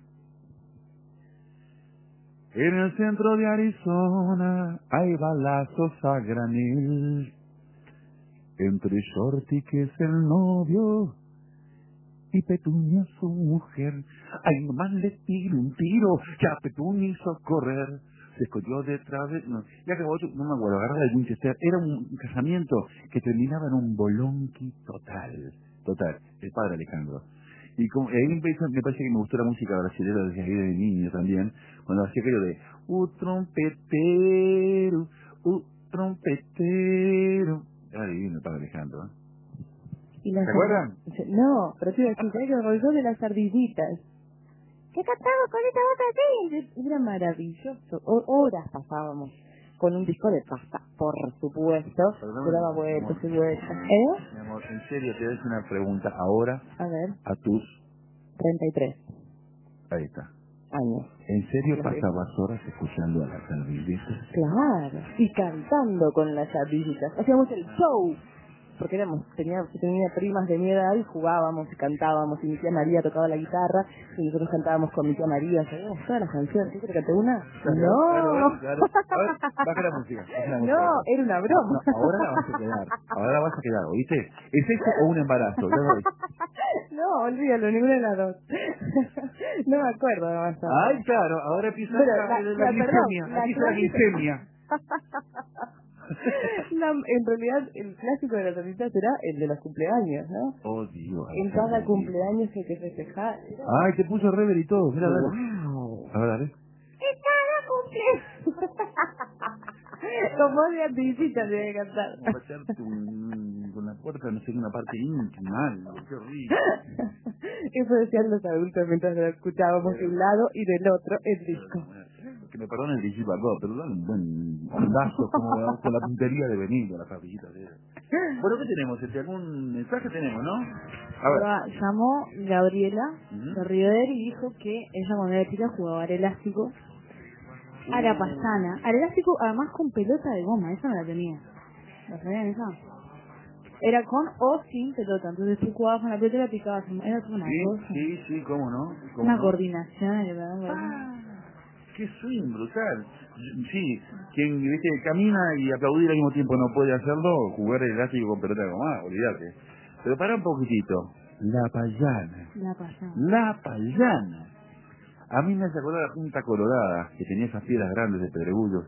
En el centro de Arizona hay balazos a granel. Entre Shorty, que es el novio, y Petunia, su mujer. Ay, nomás le tiro un tiro, que a Petunia hizo correr. Se escogió detrás de... No, ya que otro, no me acuerdo, agarra de Winchester. Era un casamiento que terminaba en un bolonqui total. Total, el padre Alejandro. Y como, ahí me parece que me gustó la música brasileña desde ahí de niño también, cuando hacía aquello de trompetero. Era divino el padre Alejandro, ¿eh? ¿Se acuerdan? No, pero sí, que el rollo de las ardillitas. ¿Qué cantamos con esta bota así? Era maravilloso. Horas pasábamos con un disco de pasta, por supuesto. Se daba vueltas y vueltas. Mi amor, en serio, te voy a hacer una pregunta ahora. A ver. A tus... 33. Ahí está. Años. ¿En serio pasabas horas escuchando a las ardillitas? Claro. Y cantando con las ardillitas. Hacíamos el show. Porque tenía primas de mi edad y jugábamos y cantábamos, y mi tía María tocaba la guitarra y nosotros cantábamos con mi tía María, sabíamos todas las canciones. ¿Sí que canté una? Claro. Claro. A ver, baja la música. No, era una broma. No, ahora la vas a quedar, ¿oíste? ¿Es eso o un embarazo? Ya voy. No, olvídalo, ninguna de las dos. No me acuerdo además. Ay, claro, ahora empieza la glicemia. Aquí está la glicemia. En realidad, el clásico de las ardillitas será el de los cumpleaños, ¿no? Oh, Dios. En cada cumpleaños hay que festejar. Ay, te puso rever y todo. Mira, dale. A ver, dale. En cada cumpleaños. Como de ardillitas debe cantar. Como echarte con la puerta, no sé, en una parte íntima. Qué horrible. Eso decían los adultos mientras lo escuchábamos de un lado y del otro el disco. que me perdone el Brigitte Bardot, pero dale un buen ondazo como con la puntería de Benito, las papillitas de ella. Bueno, ¿qué tenemos? ¿Algún mensaje tenemos, no? A ver. Llamó Gabriela Uh-huh. de River y dijo que ella cuando era chica jugaba al elástico, a la pastana, al elástico además con pelota de goma, esa no la tenía. ¿La sabían esa? Era con o sin pelota, entonces tú jugabas con la pelota y la picabas, era como una cosa. Sí, cómo no. Una coordinación, Qué swing brutal. Sí, quien viste, camina y aplaudir al mismo tiempo no puede hacerlo, jugar el elástico con pelota de goma, olvídate. Pero para un poquitito, la payana. A mí me hace acordar la Punta Colorada, que tenía esas piedras grandes de pedregullos.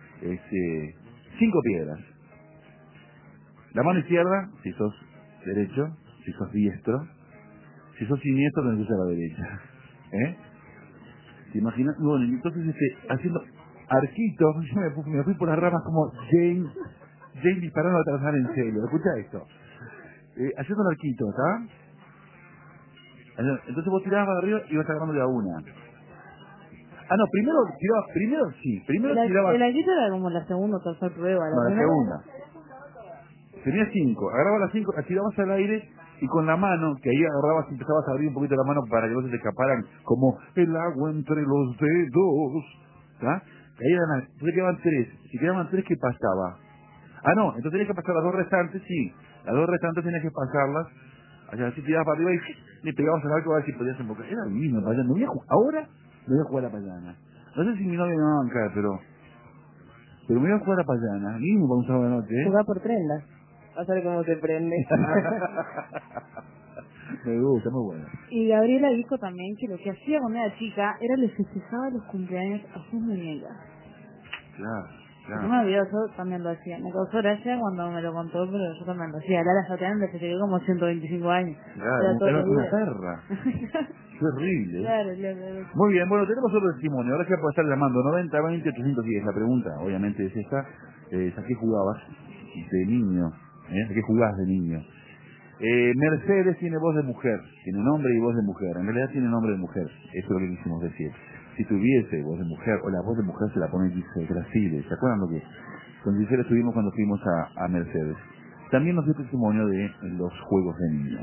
5 piedras. La mano izquierda, si sos derecho, si sos diestro. Si sos siniestro, tenés que usar la derecha. ¿Te imaginas? Bueno, entonces haciendo arquitos, yo me fui por las ramas como Jane disparando a Tarzán en serio. Escucha esto. Haciendo el arquito, ¿está? Entonces vos tirabas para arriba y vas agarrando de a una. Ah, no, primero tirabas... El arquito era como la segunda o tercera prueba. La segunda. Tenías 5, agarrabas las 5, las tirabas al aire y con la mano, que ahí agarrabas y empezabas a abrir un poquito la mano para que no se te escaparan como el agua entre los dedos. ¿Ah? Entonces quedaban 3. Si quedaban 3, ¿qué pasaba? Ah, no, entonces tenías que pasar las 2 restantes, sí. Las 2 restantes tenías que pasarlas. Así tirabas para arriba y le pegabas al arco a ver si podías embocar. Era lo mismo, payana. Ahora me voy a jugar a la payana. No sé si mi novia me va a bancar, pero me voy a jugar a la payana. Mismo para un sábado de noche, Jugar por prendas. A ver cómo se prende. Me gusta, muy bueno. Y Gabriela dijo también que lo que hacía cuando era chica era le festejaba los cumpleaños a sus muñecas. Claro. No me olvidó, yo también lo hacía. Me causó gracia cuando me lo contó, pero yo también lo hacía. Lara Sateán le festejé como 125 años. Claro, era una perra. Qué horrible. Claro. Muy bien, bueno, tenemos otro testimonio. Ahora se puede estar llamando 90 20 810. La pregunta, obviamente, es esta. ¿A qué jugabas de niño? ¿A qué jugabas de niño? Mercedes tiene voz de mujer, tiene nombre y voz de mujer. En realidad tiene nombre de mujer. Eso es lo que quisimos decir. Si tuviese voz de mujer, o la voz de mujer se la pone Giselle Gracile. ¿Se acuerdan lo que con Giselle estuvimos cuando fuimos a Mercedes? También nos dio testimonio de los juegos de niños.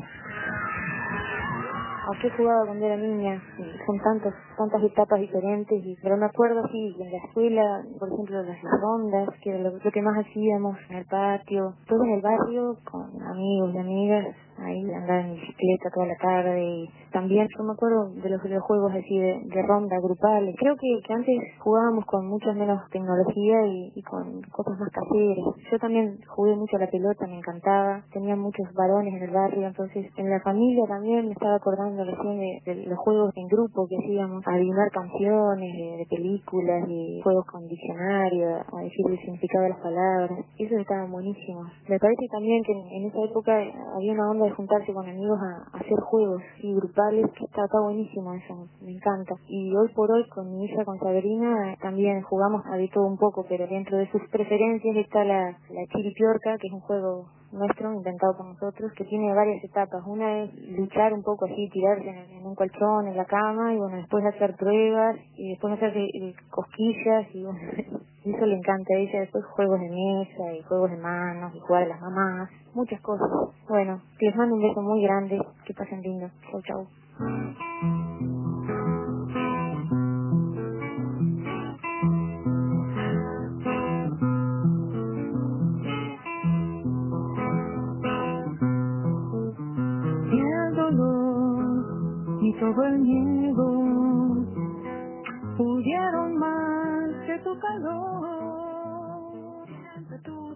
¿A qué jugaba cuando era niña? Son tantas etapas diferentes, pero me acuerdo así, en la escuela, por ejemplo, las rondas, que era lo que más hacíamos en el patio, todo en el barrio, con amigos y amigas, ahí andar en bicicleta toda la tarde, y también yo me acuerdo de los juegos así de ronda grupales. Creo que antes jugábamos con mucha menos tecnología y con cosas más caseras. Yo también jugué mucho a la pelota, me encantaba, tenía muchos varones en el barrio, entonces en la familia también me estaba acordando recién de los juegos en grupo que hacíamos, a adivinar canciones de películas y juegos con diccionario, a decir el significado de las palabras. Eso estaba buenísimo. Me parece también que en esa época había una onda de juntarse con amigos a hacer juegos y grupales, que está buenísimo eso, me encanta. Y hoy por hoy con mi hija, con Sabrina, también jugamos a de todo un poco, pero dentro de sus preferencias está la chiripiorca, que es un juego nuestro, inventado por nosotros, que tiene varias etapas. Una es luchar un poco así, tirarse en un colchón, en la cama, y bueno, después hacer pruebas, y después hacer cosquillas, y bueno, eso le encanta a ella. Después juegos de mesa, y juegos de manos, y jugar a las mamás, muchas cosas. Bueno, les mando un beso muy grande, que pasen lindo. Chau, chau. Y todo el miedo pudieron más que tu calor. Siempre tu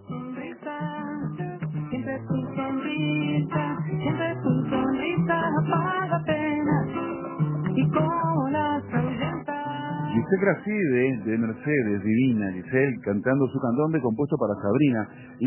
sonrisa apaga penas y con las ahuyentas. Giselle Gracile, de Mercedes, divina, Giselle, cantando su cantón de compuesto para Sabrina.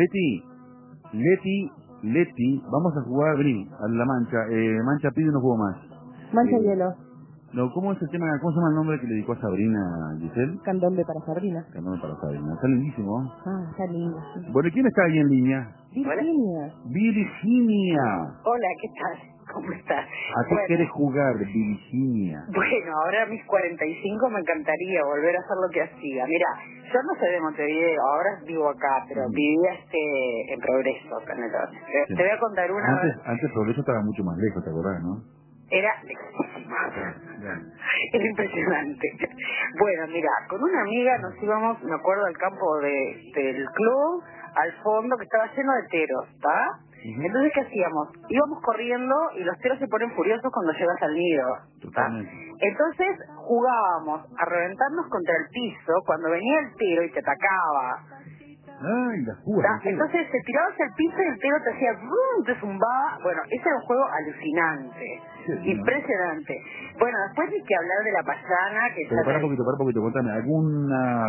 Leti, vamos a jugar, vení, a la mancha. Mancha pide un juego más. Mancha hielo. No, ¿cómo es el tema? ¿Cómo se llama el nombre que le dedicó a Sabrina, Giselle? Candombe para Sabrina. Candombe para Sabrina. Está lindísimo. Ah, está lindo. Sí. Bueno, ¿quién está ahí en línea? Virginia. Virginia. Hola, ¿qué tal? ¿Cómo estás? ¿A qué quieres jugar, Virginia? Bueno, ahora a mis 45 me encantaría volver a hacer lo que hacía. Mira, yo no soy de Montevideo, ahora vivo acá, pero vivía en Progreso, acá en el norte. Sí. Te voy a contar una... Antes Progreso estaba mucho más lejos, ¿te acordás, no? Era lejísimo. Era impresionante. Bueno, mira, con una amiga nos íbamos, me acuerdo, al campo del club, al fondo, que estaba lleno de teros, ¿está? Entonces, ¿qué hacíamos? Íbamos corriendo y los teros se ponen furiosos cuando llegas al nido, ¿está? Entonces jugábamos a reventarnos contra el piso cuando venía el tero y te atacaba. Ay, las púas. Entonces te tirabas al piso y el tero te hacía ¡brum! Te zumbaba. Bueno, ese era un juego alucinante, impresionante. Bueno, después hay que hablar de la payana, que... Pero para un poquito, contame, ¿alguna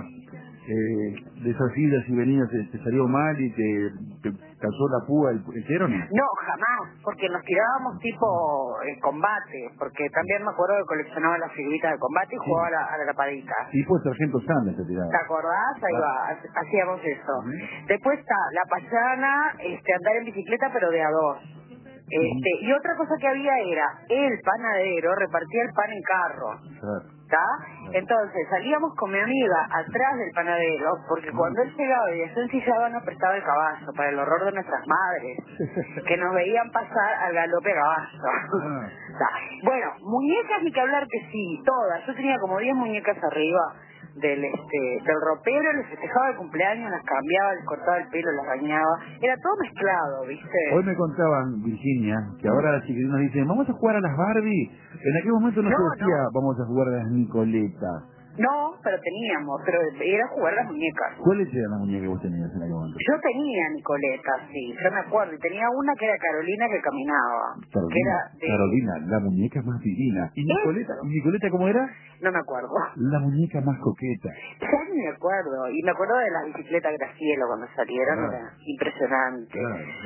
de esas idas y venidas te salió mal y te causó la púa el tero, no? No, jamás, porque nos tirábamos tipo combate, porque también me acuerdo que coleccionaba las figuritas de combate y jugaba a la tapadita. Tipo Sargento Sanders te tiraba. ¿Te acordás? Ahí va, hacíamos eso. Después está la payana, andar en bicicleta pero de a dos. Y otra cosa que había era, el panadero repartía el pan en carro. ¿Está? Entonces salíamos con mi amiga atrás del panadero, porque cuando él llegaba y se ensillaba nos prestaba el caballo, para el horror de nuestras madres, que nos veían pasar al galope caballo. Bueno, muñecas ni que hablar que sí, todas. Yo tenía como 10 muñecas arriba del ropero, les festejaba el cumpleaños, las cambiaba, les cortaba el pelo, las bañaba, era todo mezclado, ¿viste? Hoy me contaban, Virginia, que ahora las chiquilinas dicen, vamos a jugar a las Barbie. En aquel momento no se decía, vamos a jugar a las Nicoletas. No, pero teníamos, pero era jugar las muñecas. ¿Cuáles eran las muñecas que vos tenías en aquel momento? Yo tenía Nicoletas, sí, yo me acuerdo, y tenía una que era Carolina que caminaba. Carolina, la muñeca más divina. ¿Y Nicoleta cómo era? No me acuerdo. La muñeca más coqueta. Ya ni me acuerdo, y me acuerdo de las bicicletas Gracielo cuando salieron, era impresionante.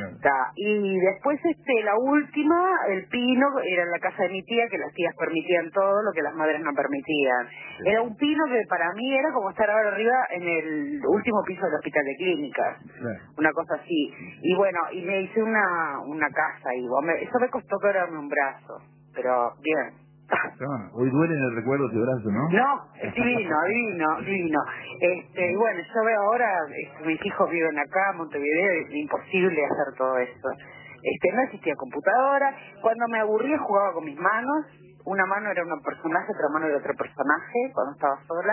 Y después la última, el pino, era en la casa de mi tía, que las tías permitían todo lo que las madres no permitían. Era un pino que para mí era como estar ahora arriba en el último piso del hospital de clínicas, una cosa así. Y bueno, y me hice una casa y eso me costó quebrarme un brazo, pero bien. Hoy duele en el recuerdo ese brazo, ¿no? No, es divino. Y bueno, yo veo ahora, mis hijos viven acá, en Montevideo, es imposible hacer todo esto. No existía computadora, cuando me aburría jugaba con mis manos, una mano era un personaje, otra mano era otro personaje, cuando estaba sola.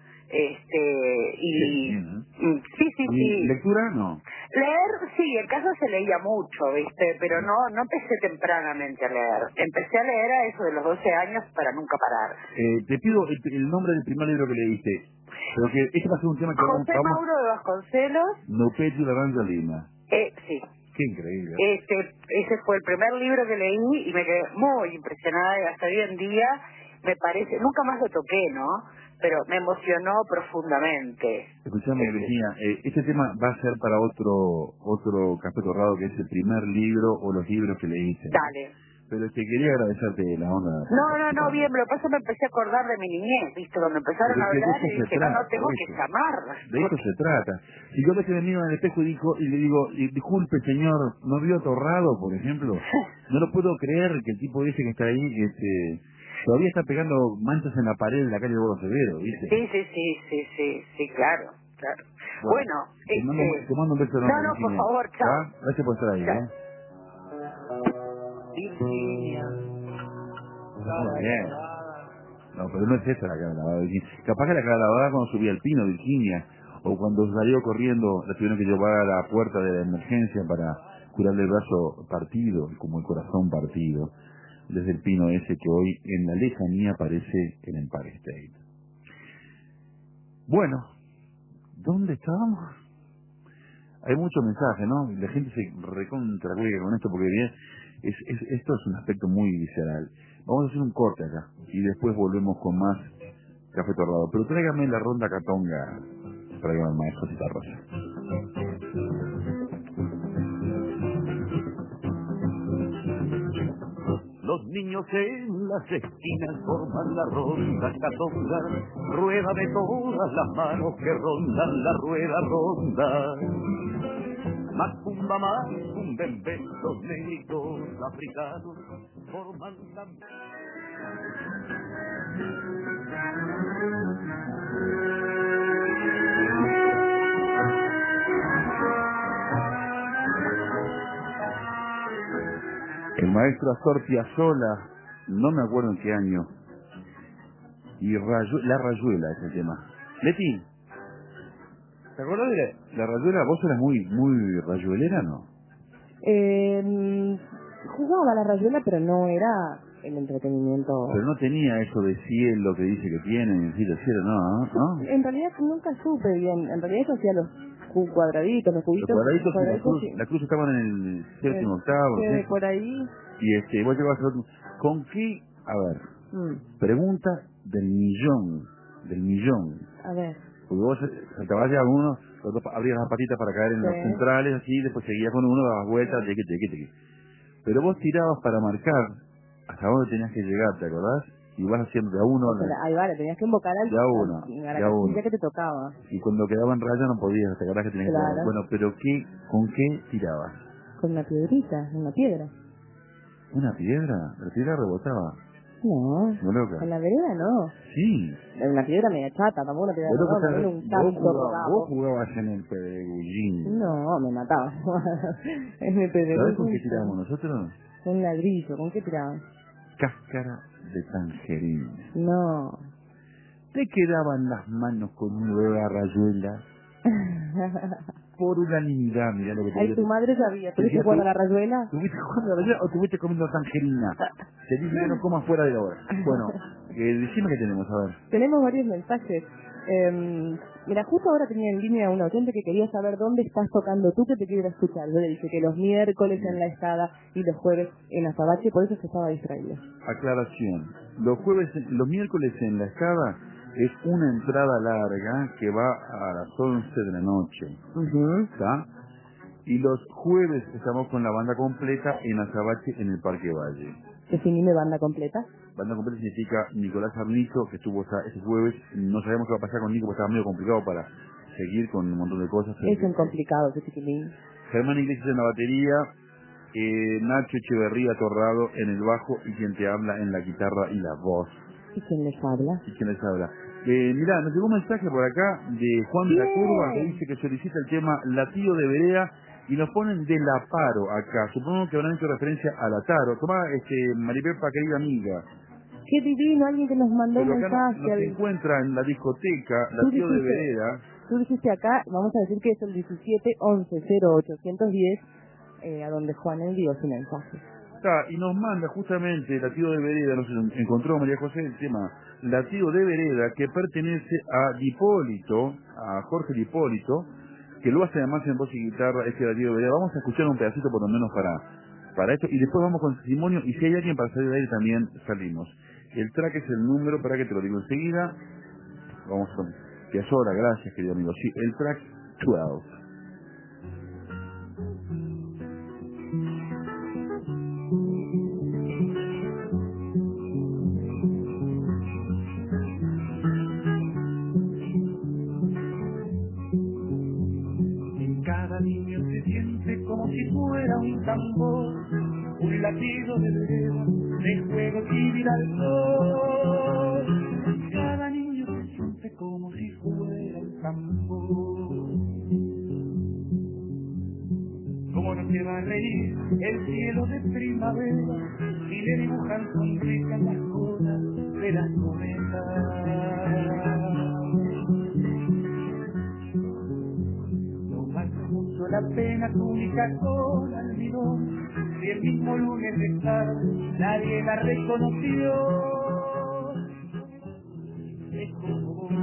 Sí. ¿Lectura? No. Leer, sí, en casa se leía mucho, ¿viste? Pero no empecé tempranamente a leer. Empecé a leer a eso de los 12 años para nunca parar. Te pido el nombre del primer libro que leíste. Pero que este va a ser un tema que José Mauro de Vasconcelos. Nopetti Evangelina. Sí. Qué increíble. Ese fue el primer libro que leí y me quedé muy impresionada y hasta hoy en día me parece, nunca más lo toqué, ¿no? Pero me emocionó profundamente. Escuchame, Virginia, este tema va a ser para otro Café Torrado, que es el primer libro o los libros que leíste. Dale. Pero quería agradecerte la onda. No, bien, pero por eso me empecé a acordar de mi niñez, ¿viste? Cuando empezaron a hablar y dije, no, tengo que llamar. De eso se trata. Si yo a veces me miro en el espejo y le digo, disculpe señor, ¿no vio Torrado, por ejemplo? No lo puedo creer que el tipo ese que está ahí, todavía está pegando manchas en la pared de la calle Bodo Severo, ¿viste? Sí, claro. Bueno, te mando un beso enorme. No, por favor, chao. Gracias por estar ahí, Virginia. Muy bien. No, pero no es esa la cara lavada, Virginia. Capaz que la cara lavada cuando subía al pino, Virginia, o cuando salió corriendo, la tuvieron que llevar a la puerta de la emergencia para curarle el brazo partido, como el corazón partido, desde el pino ese que hoy en la lejanía parece el Empire State. Bueno, ¿dónde estábamos? Hay mucho mensaje, ¿no? La gente se recontracuelga con esto porque bien, esto es un aspecto muy visceral. Vamos a hacer un corte acá y después volvemos con más Café Torrado. Pero tráigame la ronda catonga, tráigame el maestro Cita Rosa. Los niños en las esquinas forman la ronda catonga, rueda de todas las manos que rondan la rueda ronda. Macumba mamá, un bebé, los negritos africanos forman también. El maestro Astor Piazzolla, no me acuerdo en qué año, y La Rayuela es el tema. Leti, ¿te acuerdas de la Rayuela? ¿Vos eras muy rayuelera, no? Jugaba a la rayuela, pero no era el entretenimiento. Pero no tenía eso de cielo que dice que tiene, en sí, de cielo, no. En realidad nunca supe bien. En realidad yo hacía los cuadraditos, los cubitos. Los cuadraditos cuadraditos y la cruz estaban en el séptimo, octavo. Sí, por ahí. Y vos llegabas a otro. ¿Con qué? A ver, pregunta del millón. A ver. Porque vos saltabas ya uno, los dos abrías las patitas para caer en los centrales, así, después seguías con uno, dabas vueltas, tequi. Pero vos tirabas para marcar hasta dónde tenías que llegar, ¿te acordás? Y vas haciendo de a uno. Ahí vale, tenías que invocar al a la casilla que te tocaba. Y cuando quedaba en raya no podías, ¿te acordás que tenías que tirar? Bueno, pero ¿con qué tirabas? Con una piedrita, una piedra. ¿Una piedra? La piedra rebotaba. No, loca. En la vereda no. Sí. Una piedra media chata, tampoco una piedra vos jugabas en el pedregullín. No, me mataba. En el pedregullín. ¿Sabés con qué tirábamos nosotros? Un ladrillo, ¿con qué tiraban? Cáscara de tangerina. No. ¿Te quedaban las manos con un huevo a rayuela? Por unanimidad, mirá lo que te digo. Ay, tu madre sabía. ¿Tuviste jugando a la rayuela? ¿Tuviste jugando a la rayuela o tuviste comiendo tangerina? Te dije que no comas fuera de la hora. Bueno, decime qué tenemos, a ver. Tenemos varios mensajes. Mira, justo ahora tenía en línea un oyente que quería saber dónde estás tocando tú, que te quiero escuchar. Yo le dije que los miércoles en La Escada y los jueves en Azabache, por eso se estaba distraído. Aclaración. Los miércoles en La Escada es una entrada larga que va a las 11 de la noche. ¿Está? Y los jueves estamos con la banda completa en Azabache, en el Parque Valle. Definime banda completa. Banda completa significa Nicolás Arnizo, que estuvo ese jueves. No sabemos qué va a pasar con Nico, porque estaba medio complicado para seguir con un montón de cosas. Es un complicado, ese chiquilín. Germán Iglesias en la batería, Nacho Echeverría Torrado en el bajo y quien te habla en la guitarra y la voz. ¿Y quién les habla? Mirá, nos llegó un mensaje por acá de Juan de la Curva que dice que solicita el tema Latido de Vereda y nos ponen de la Paro acá. Supongo que habrán hecho referencia a la Taro. Tomá, Maripepa, querida amiga. Qué divino, alguien que nos mandó un mensaje. No se encuentra en la discoteca Latido de Vereda. Tú dijiste acá, vamos a decir que es el 17-11-0810, a donde Juan envió su mensaje. Y nos manda justamente Latido de Vereda, nos encontró María José el tema Latido de Vereda, que pertenece a Dipólito, a Jorge Dipólito, que lo hace además en voz y guitarra, este Latido de Vereda. Vamos a escuchar un pedacito por lo menos para esto, y después vamos con testimonio, y si hay alguien para salir de ahí también salimos. El track es el número, para que te lo digo enseguida. Vamos con Piazzolla, gracias querido amigo. Sí, el track 12. Niño se siente como si fuera un tambor, un latido de vereda, de juego tibio al sol. Cada niño se siente como si fuera un tambor. Como no te va a reír el cielo de primavera, si le dibujan sonrisas las colas de las cometas. La pena túnica con almidón, y el mismo lunes de tarde nadie la reconoció. Es como vos.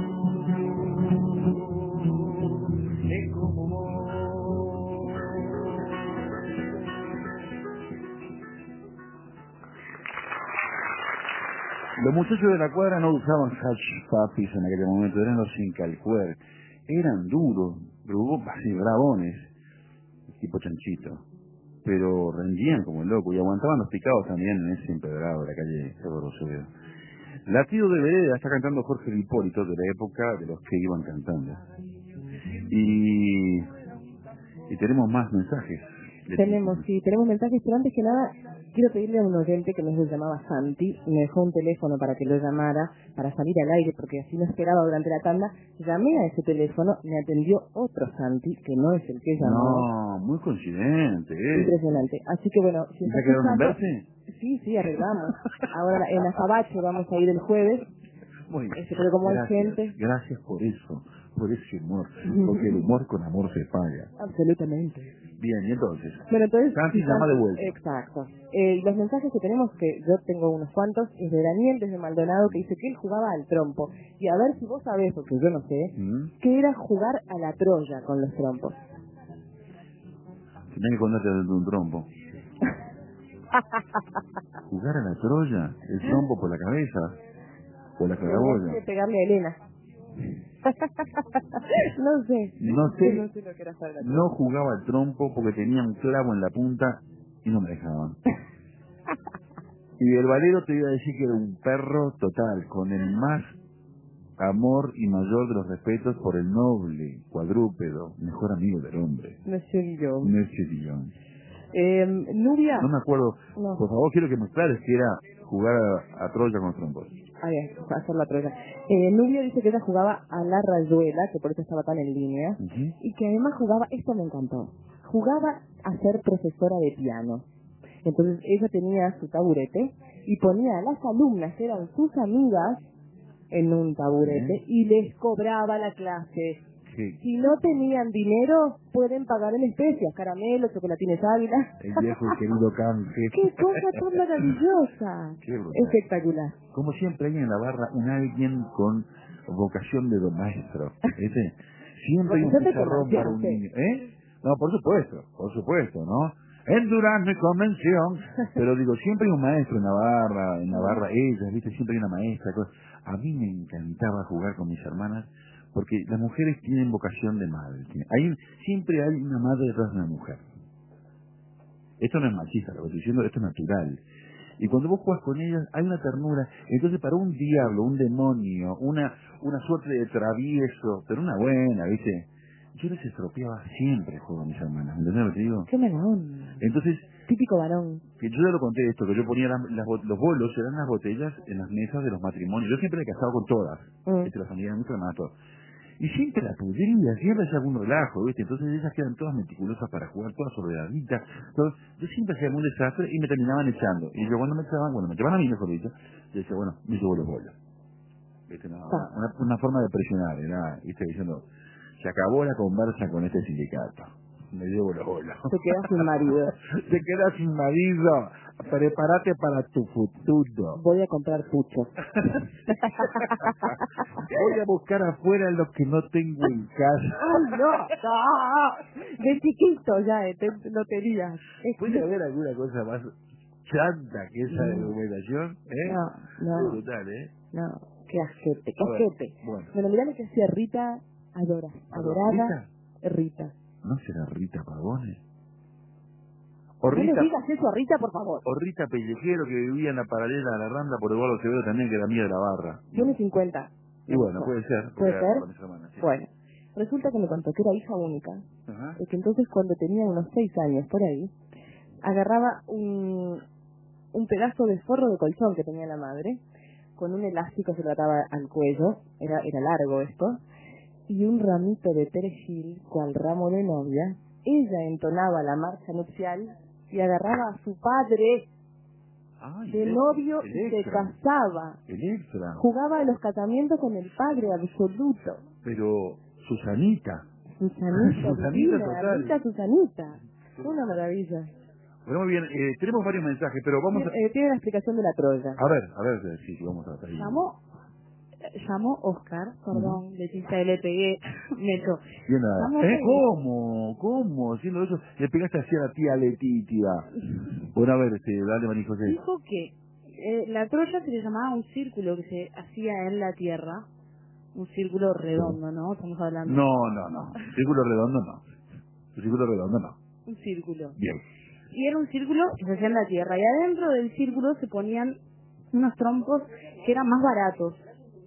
Los muchachos de la cuadra no usaban hash papis en aquel momento, eran los incalcuer. Eran duros, así brabones, tipo chanchito, pero rendían como el loco y aguantaban los picados también en ese empedrado de la calle Cerro Rosero. Latido de Vereda está cantando Jorge Hipólito, de la época de los que iban cantando. Y tenemos más mensajes. Tenemos mensajes, pero antes que nada quiero pedirle a un oyente que se llamaba Santi, me dejó un teléfono para que lo llamara, para salir al aire, porque así no esperaba durante la tanda. Llamé a ese teléfono, me atendió otro Santi, que no es el que llamó. No, muy coincidente, Impresionante. Así que bueno, si ¿ya quedaron en verse? Sí, arreglamos. Ahora en Azabache vamos a ir el jueves. Muy bien. Pero como Gracias, hay gente... Gracias por eso, por ese humor, porque el humor con amor se paga. Absolutamente. Bien, y entonces. Bueno, entonces Santi llama de vuelta. Exacto. Los mensajes que tenemos, que yo tengo unos cuantos, es de Daniel desde Maldonado, que dice que él jugaba al trompo. Y a ver si vos sabés, porque yo no sé, que era jugar a la Troya con los trompos. Tenés que contarte de un trompo. Jugar a la Troya, el trompo por la cabeza, por la claraboya. Tenés que pegarle a Elena. No sé lo que era hacer la Troya. No jugaba al trompo porque tenía un clavo en la punta y no me dejaban. Y el valero te iba a decir que era un perro total, con el más amor y mayor de los respetos por el noble, cuadrúpedo, mejor amigo del hombre. Monsieur Guillaume. Monsieur Guillaume. Nubia. No me acuerdo. No. Por favor, quiero que me aclares que era jugar a Troya con los trompos. Hacer la Troya. Nubia dice que ella jugaba a la rayuela, que por eso estaba tan en línea, y que además jugaba, esto me encantó, jugaba a ser profesora de piano. Entonces ella tenía su taburete y ponía a las alumnas, que eran sus amigas, en un taburete y les cobraba la clase. Sí. Si no tenían dinero, pueden pagar en especias, caramelos, chocolatines Ávila. El viejo y querido canje. ¡Qué cosa tan maravillosa! Qué brutal. Espectacular. Como siempre hay en la barra alguien con vocación de don maestro. ¿Viste? Siempre hay un pizarrón para un niño. No, por supuesto, ¿no? En Durazno y Convención. Pero digo, siempre hay un maestro en la barra, ellas, ¿viste? Siempre hay una maestra. A mí me encantaba jugar con mis hermanas porque las mujeres tienen vocación de madre. Siempre hay una madre detrás de una mujer. Esto no es machista, lo que estoy diciendo, esto es natural. Y cuando vos jugás con ellas, hay una ternura. Entonces, para un diablo, un demonio, una suerte de travieso, pero una buena, ¿viste? Yo les estropeaba siempre el juego a mis hermanas. ¿Entendés lo que te digo? ¡Qué mala onda! Entonces... Típico varón. Que yo ya lo conté esto, que yo ponía los bolos, eran las botellas en las mesas de los matrimonios. Yo siempre he casado con todas. La familia mucho más todo. Y siempre la pudría, siempre hacía algún relajo, ¿viste? Entonces ellas quedan todas meticulosas para jugar, todas ordenaditas. Yo siempre hacía algún desastre y me terminaban echando. Y yo cuando me echaban, me echaban a mí mejor dicho, yo decía, bueno, me llevo los bolos. ¿Viste? Una forma de presionar, era, ¿viste? Diciendo, se acabó la conversa con este sindicato. Me llevo los bolos. Te quedas sin marido. Te quedas sin marido. Prepárate para tu futuro. Voy a comprar pucho. Voy a buscar afuera lo que no tengo en casa. ¡Ay, no! De chiquito ya, no tenías. ¿Puede haber alguna cosa más chanta que esa denominación? No. Brutal, No, qué asquete. Bueno, mirá lo que hacía Rita, adorada Rita. ¿No será Rita Pavone? No le digas eso a Rita, por favor. O Rita Pellejero, que vivía en la paralela a la Rambla por Eduardo Acevedo también, que era mía de la barra. Tiene 50. Y bueno, puede ser. ¿Puede ser? Con mis hermanas, sí. Bueno, resulta que me contó que era hija única. Y que entonces cuando tenía unos 6 años por ahí, agarraba un pedazo de forro de colchón que tenía la madre, con un elástico se lo ataba al cuello, era largo esto, y un ramito de perejil cual ramo de novia. Ella entonaba la marcha nupcial y agarraba a su padre de novio y se casaba. El extra. Jugaba a los casamientos con el padre absoluto. Pero Susanita. Susanita total. Rita Susanita. Una maravilla. Bueno, muy bien, tenemos varios mensajes, pero vamos a... Tiene la explicación de la Troya. A ver, sí, vamos a ver. Llamó Oscar, perdón, Leticia, le pegué, me echó. ¿Cómo? Haciendo eso, le pegaste así a la tía Letitia. Bueno, a ver, dale, María José. Dijo que la Troya se le llamaba un círculo que se hacía en la tierra, un círculo redondo, ¿no? Estamos hablando. No. Círculo redondo no. Un círculo. Bien. Y era un círculo que se hacía en la tierra, y adentro del círculo se ponían unos trompos que eran más baratos,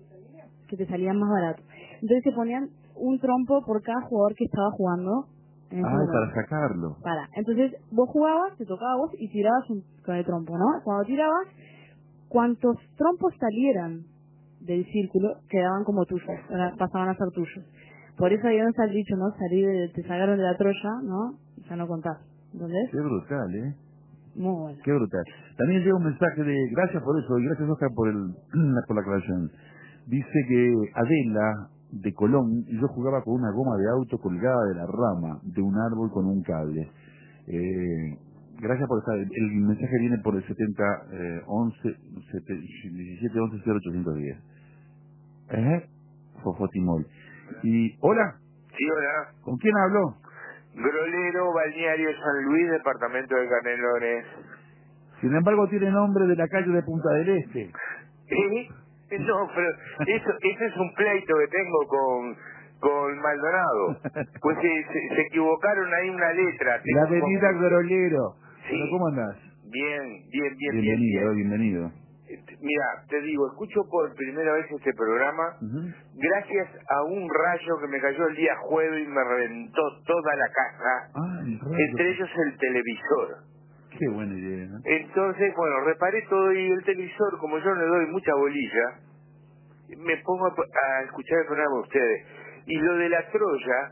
que te salían más baratos. Entonces se ponían un trompo por cada jugador que estaba jugando en ese Ay, momento. para sacarlo. Entonces vos jugabas, te tocaba a vos y tirabas con el trompo, ¿no? Cuando tirabas, cuantos trompos salieran del círculo quedaban como tuyos, pasaban a ser tuyos. Por eso ahí está el dicho, ¿no? Te sacaron de la Troya, ¿no? Ya no contás. ¿Entendés? Qué brutal, Muy bueno. Qué brutal. También llega un mensaje de, gracias por eso, y gracias Oscar por la aclaración. Dice que Adela, de Colón, y yo jugaba con una goma de auto colgada de la rama de un árbol con un cable. Gracias por estar. El mensaje viene por el 1711-0810. Fofotimol. Y, hola. Sí, hola. ¿Con quién habló? Grolero, Balneario San Luis, departamento de Canelones. Sin embargo, tiene nombre de la calle de Punta del Este. ¿Eh? No, pero eso es un pleito que tengo con Maldonado. Pues se equivocaron ahí una letra. La avenida Grolero. Sí. ¿Cómo andás? Bien. Bienvenido. Mira, te digo, escucho por primera vez este programa gracias a un rayo que me cayó el día jueves y me reventó toda la casa, entre ellos el televisor. Qué buena idea, ¿no? Entonces, bueno, reparé todo y el televisor, como yo le doy mucha bolilla, me pongo a escuchar el programa de ustedes. Y lo de la Troya,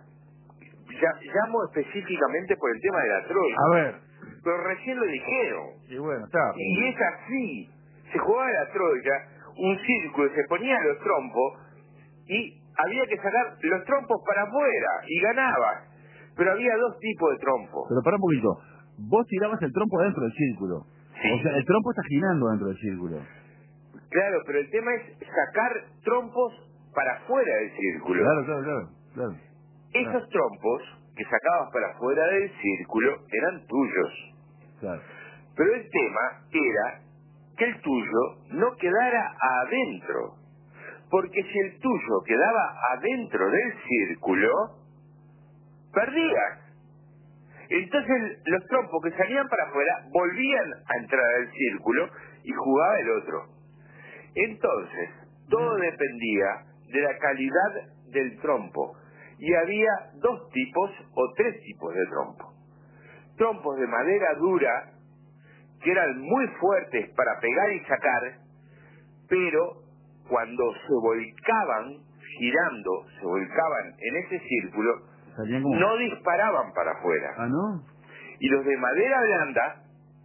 llamo específicamente por el tema de la Troya. A ver. Pero recién lo dijeron. Y bueno, está. Y es así. Se jugaba la Troya, un círculo, se ponían los trompos y había que sacar los trompos para afuera y ganabas. Pero había dos tipos de trompos. Pero para un poquito. Vos tirabas el trompo dentro del círculo. Sí. O sea, el trompo está girando dentro del círculo. Claro, pero el tema es sacar trompos para afuera del círculo. Claro. Esos trompos que sacabas para afuera del círculo eran tuyos. Claro. Pero el tema era que el tuyo no quedara adentro. Porque si el tuyo quedaba adentro del círculo, perdías. Entonces los trompos que salían para afuera volvían a entrar al círculo y jugaba el otro. Entonces, todo dependía de la calidad del trompo. Y había dos tipos o tres tipos de trompo. Trompos de madera dura, que eran muy fuertes para pegar y sacar, pero cuando se volcaban, girando, se volcaban en ese círculo, no disparaban para afuera. ¿Ah, no? Y los de madera blanda,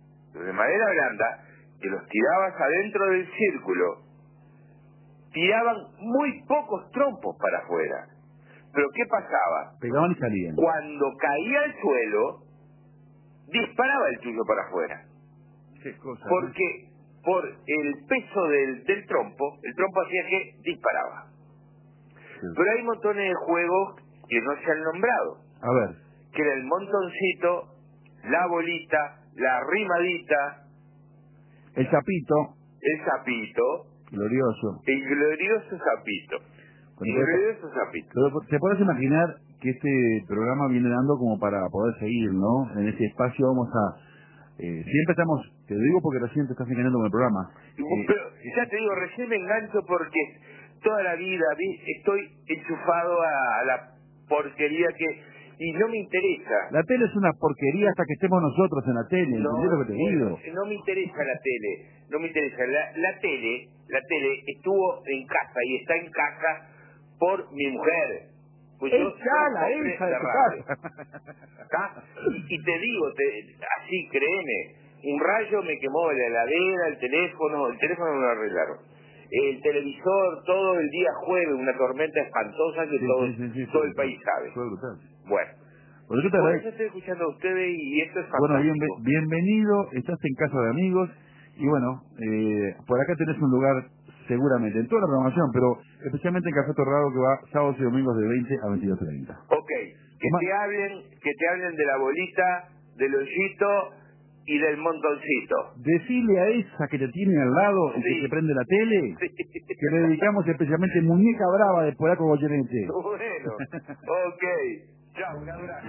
que los tirabas adentro del círculo, tiraban muy pocos trompos para afuera. Pero ¿qué pasaba? Pegaban y salían. Cuando caía al suelo, disparaba el tuyo para afuera. Qué cosa. Porque por el peso del trompo, el trompo hacía que disparaba. Sí. Pero hay montones de juegos que no se han nombrado. A ver. Que era el montoncito, la bolita, la rimadita, El sapito. el sapito, Glorioso. el glorioso sapito. El glorioso sapito. Pero te puedes imaginar que este programa viene dando como para poder seguir, ¿no? En este espacio vamos a... siempre estamos, te lo digo porque recién te estás engañando con el programa. Pero ya te digo, recién me engancho porque toda la vida estoy enchufado a la porquería que... Y no me interesa. La tele es una porquería hasta que estemos nosotros en la tele, No, ¿entendés lo que te digo? no me interesa la tele, no me interesa. La tele estuvo en casa y está en casa por mi mujer. Pues yo ¡Echala, hija de tu casa! Y te digo, así, créeme, un rayo me quemó la heladera, el teléfono no lo arreglaron. El televisor, todo el día jueves, una tormenta espantosa que todo el país sabe. Fue brutal. Bueno, por eso estoy escuchando a ustedes y esto es fantástico. Bueno, bienvenido, estás en casa de amigos y bueno, por acá tenés un lugar seguramente en toda la programación, pero especialmente en Café Torrado que va sábados y domingos de 20 a 22:30. Ok, que te hablen de la bolita, del hoyito y del montoncito. Decile a esa que te tiene al lado y que te prende la tele, que le dedicamos especialmente Muñeca Brava de Polaco Goyeneche. Bueno, ok. Chao, un abrazo.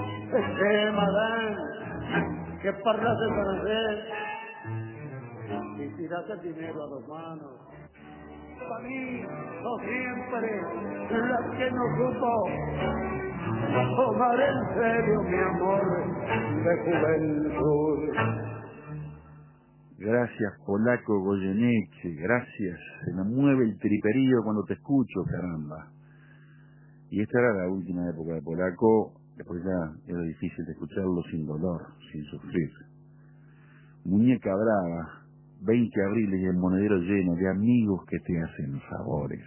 Madame, que parlas de francés, tirarse el dinero a dos manos. Para mí, no siempre, la que no supo tomar en serio mi amor de juventud. Gracias, Polaco Goyeneche, gracias. Se me mueve el triperío cuando te escucho, caramba. Y esta era la última época de Polaco, después ya era difícil de escucharlo sin dolor, sin sufrir. Muñeca Brava, 20 abriles y el monedero lleno de amigos que te hacen favores.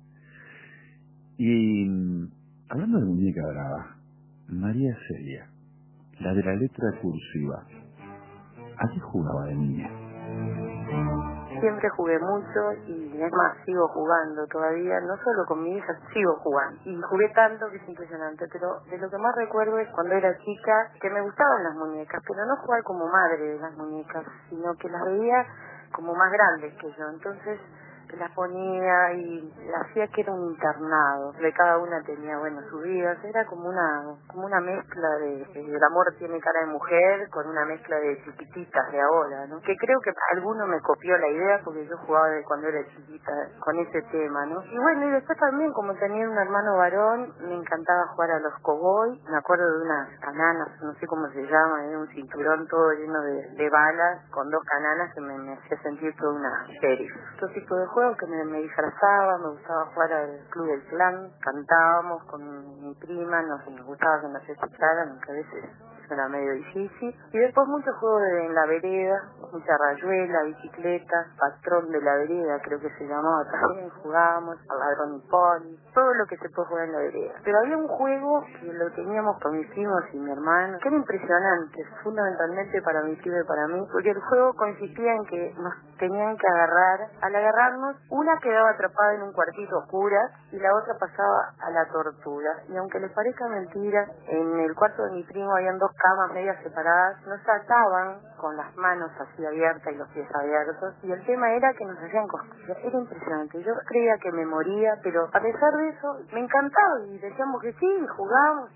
Y hablando de Muñeca Brava, María Celia, la de la letra cursiva, ¿a qué jugaba de niña? Siempre jugué mucho y es más, sigo jugando todavía, no solo con mi hija, sigo jugando. Y jugué tanto que es impresionante, pero de lo que más recuerdo es cuando era chica, que me gustaban las muñecas, pero no jugar como madre de las muñecas, sino que las veía como más grandes que yo. Entonces las ponía y hacía que era un internado, de cada una tenía, bueno, sus vidas, era como una mezcla de el amor tiene cara de mujer con una mezcla de chiquititas de ahora, ¿no? Que creo que alguno me copió la idea porque yo jugaba de cuando era chiquita con ese tema, ¿no? Y bueno, y después también como tenía un hermano varón, me encantaba jugar a los cowboys, me acuerdo de unas cananas, no sé cómo se llama, un cinturón todo lleno de balas, con 2 cananas que me hacía sentir toda una sheriff. Todo tipo de juegos que me disfrazaba, me gustaba jugar al Club del Clan, cantábamos con mi prima, nos gustaba que nos escucharan, aunque a veces era medio difícil. Y después muchos juegos en la vereda, mucha rayuela, bicicleta, patrón de la vereda creo que se llamaba también, jugábamos, al ladrón y poli, todo lo que se puede jugar en la vereda. Pero había un juego que lo teníamos con mis primos y mi hermano, que era impresionante, fundamentalmente para mi primo y para mí, porque el juego consistía en que nos tenían que agarrar, al agarrarnos, una quedaba atrapada en un cuartito oscuro y la otra pasaba a la tortura. Y aunque les parezca mentira, en el cuarto de mi primo habían 2 camas medias separadas, nos ataban con las manos así abiertas y los pies abiertos, y el tema era que nos hacían cosquillas. Era impresionante, yo creía que me moría, pero a pesar de eso me encantaba y decíamos que sí, y jugábamos.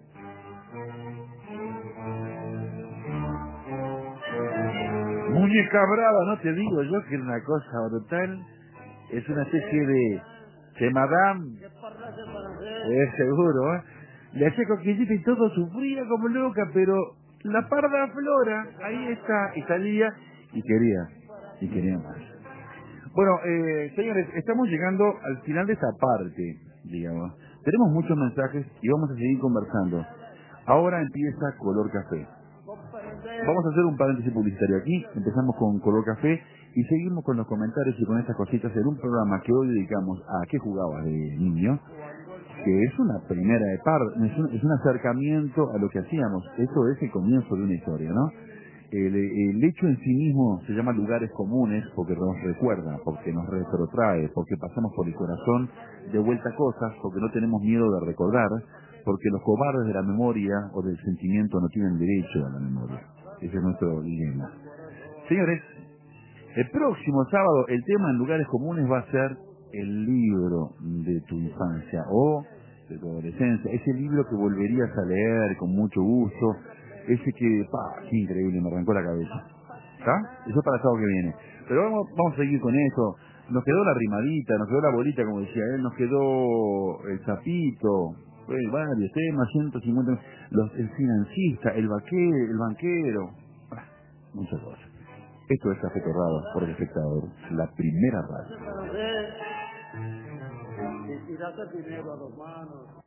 Muñeca Brava, no te digo yo que era una cosa brutal, es una especie de chemadam, seguro, ¿eh? Le hacía coquillita y todo, sufría como loca, pero la parda Flora, ahí está, y salía, y quería más. Bueno, señores, estamos llegando al final de esta parte, digamos. Tenemos muchos mensajes y vamos a seguir conversando. Ahora empieza Color Café. Vamos a hacer un paréntesis publicitario aquí, empezamos con Color Café y seguimos con los comentarios y con estas cositas en un programa que hoy dedicamos a ¿qué jugabas de niño? Que es una primera de par, es un acercamiento a lo que hacíamos. Esto es el comienzo de una historia, ¿no? El hecho en sí mismo se llama lugares comunes porque nos recuerda, porque nos retrotrae, porque pasamos por el corazón de vuelta cosas, porque no tenemos miedo de recordar, porque los cobardes de la memoria o del sentimiento no tienen derecho a la memoria. Ese es nuestro dilema. Señores, el próximo sábado el tema en lugares comunes va a ser el libro de tu infancia o de tu adolescencia, ese libro que volverías a leer con mucho gusto, ese que, qué increíble, me arrancó la cabeza. ¿Está? Eso es para el sábado que viene. Pero vamos a seguir con eso. Nos quedó la rimadita, nos quedó la bolita, como decía él, nos quedó el sapito, varios temas, 150, el financista, el banquero, muchas cosas. Esto es Café Torrado por El Espectador, la primera radio. Y tirarse el dinero a dos manos.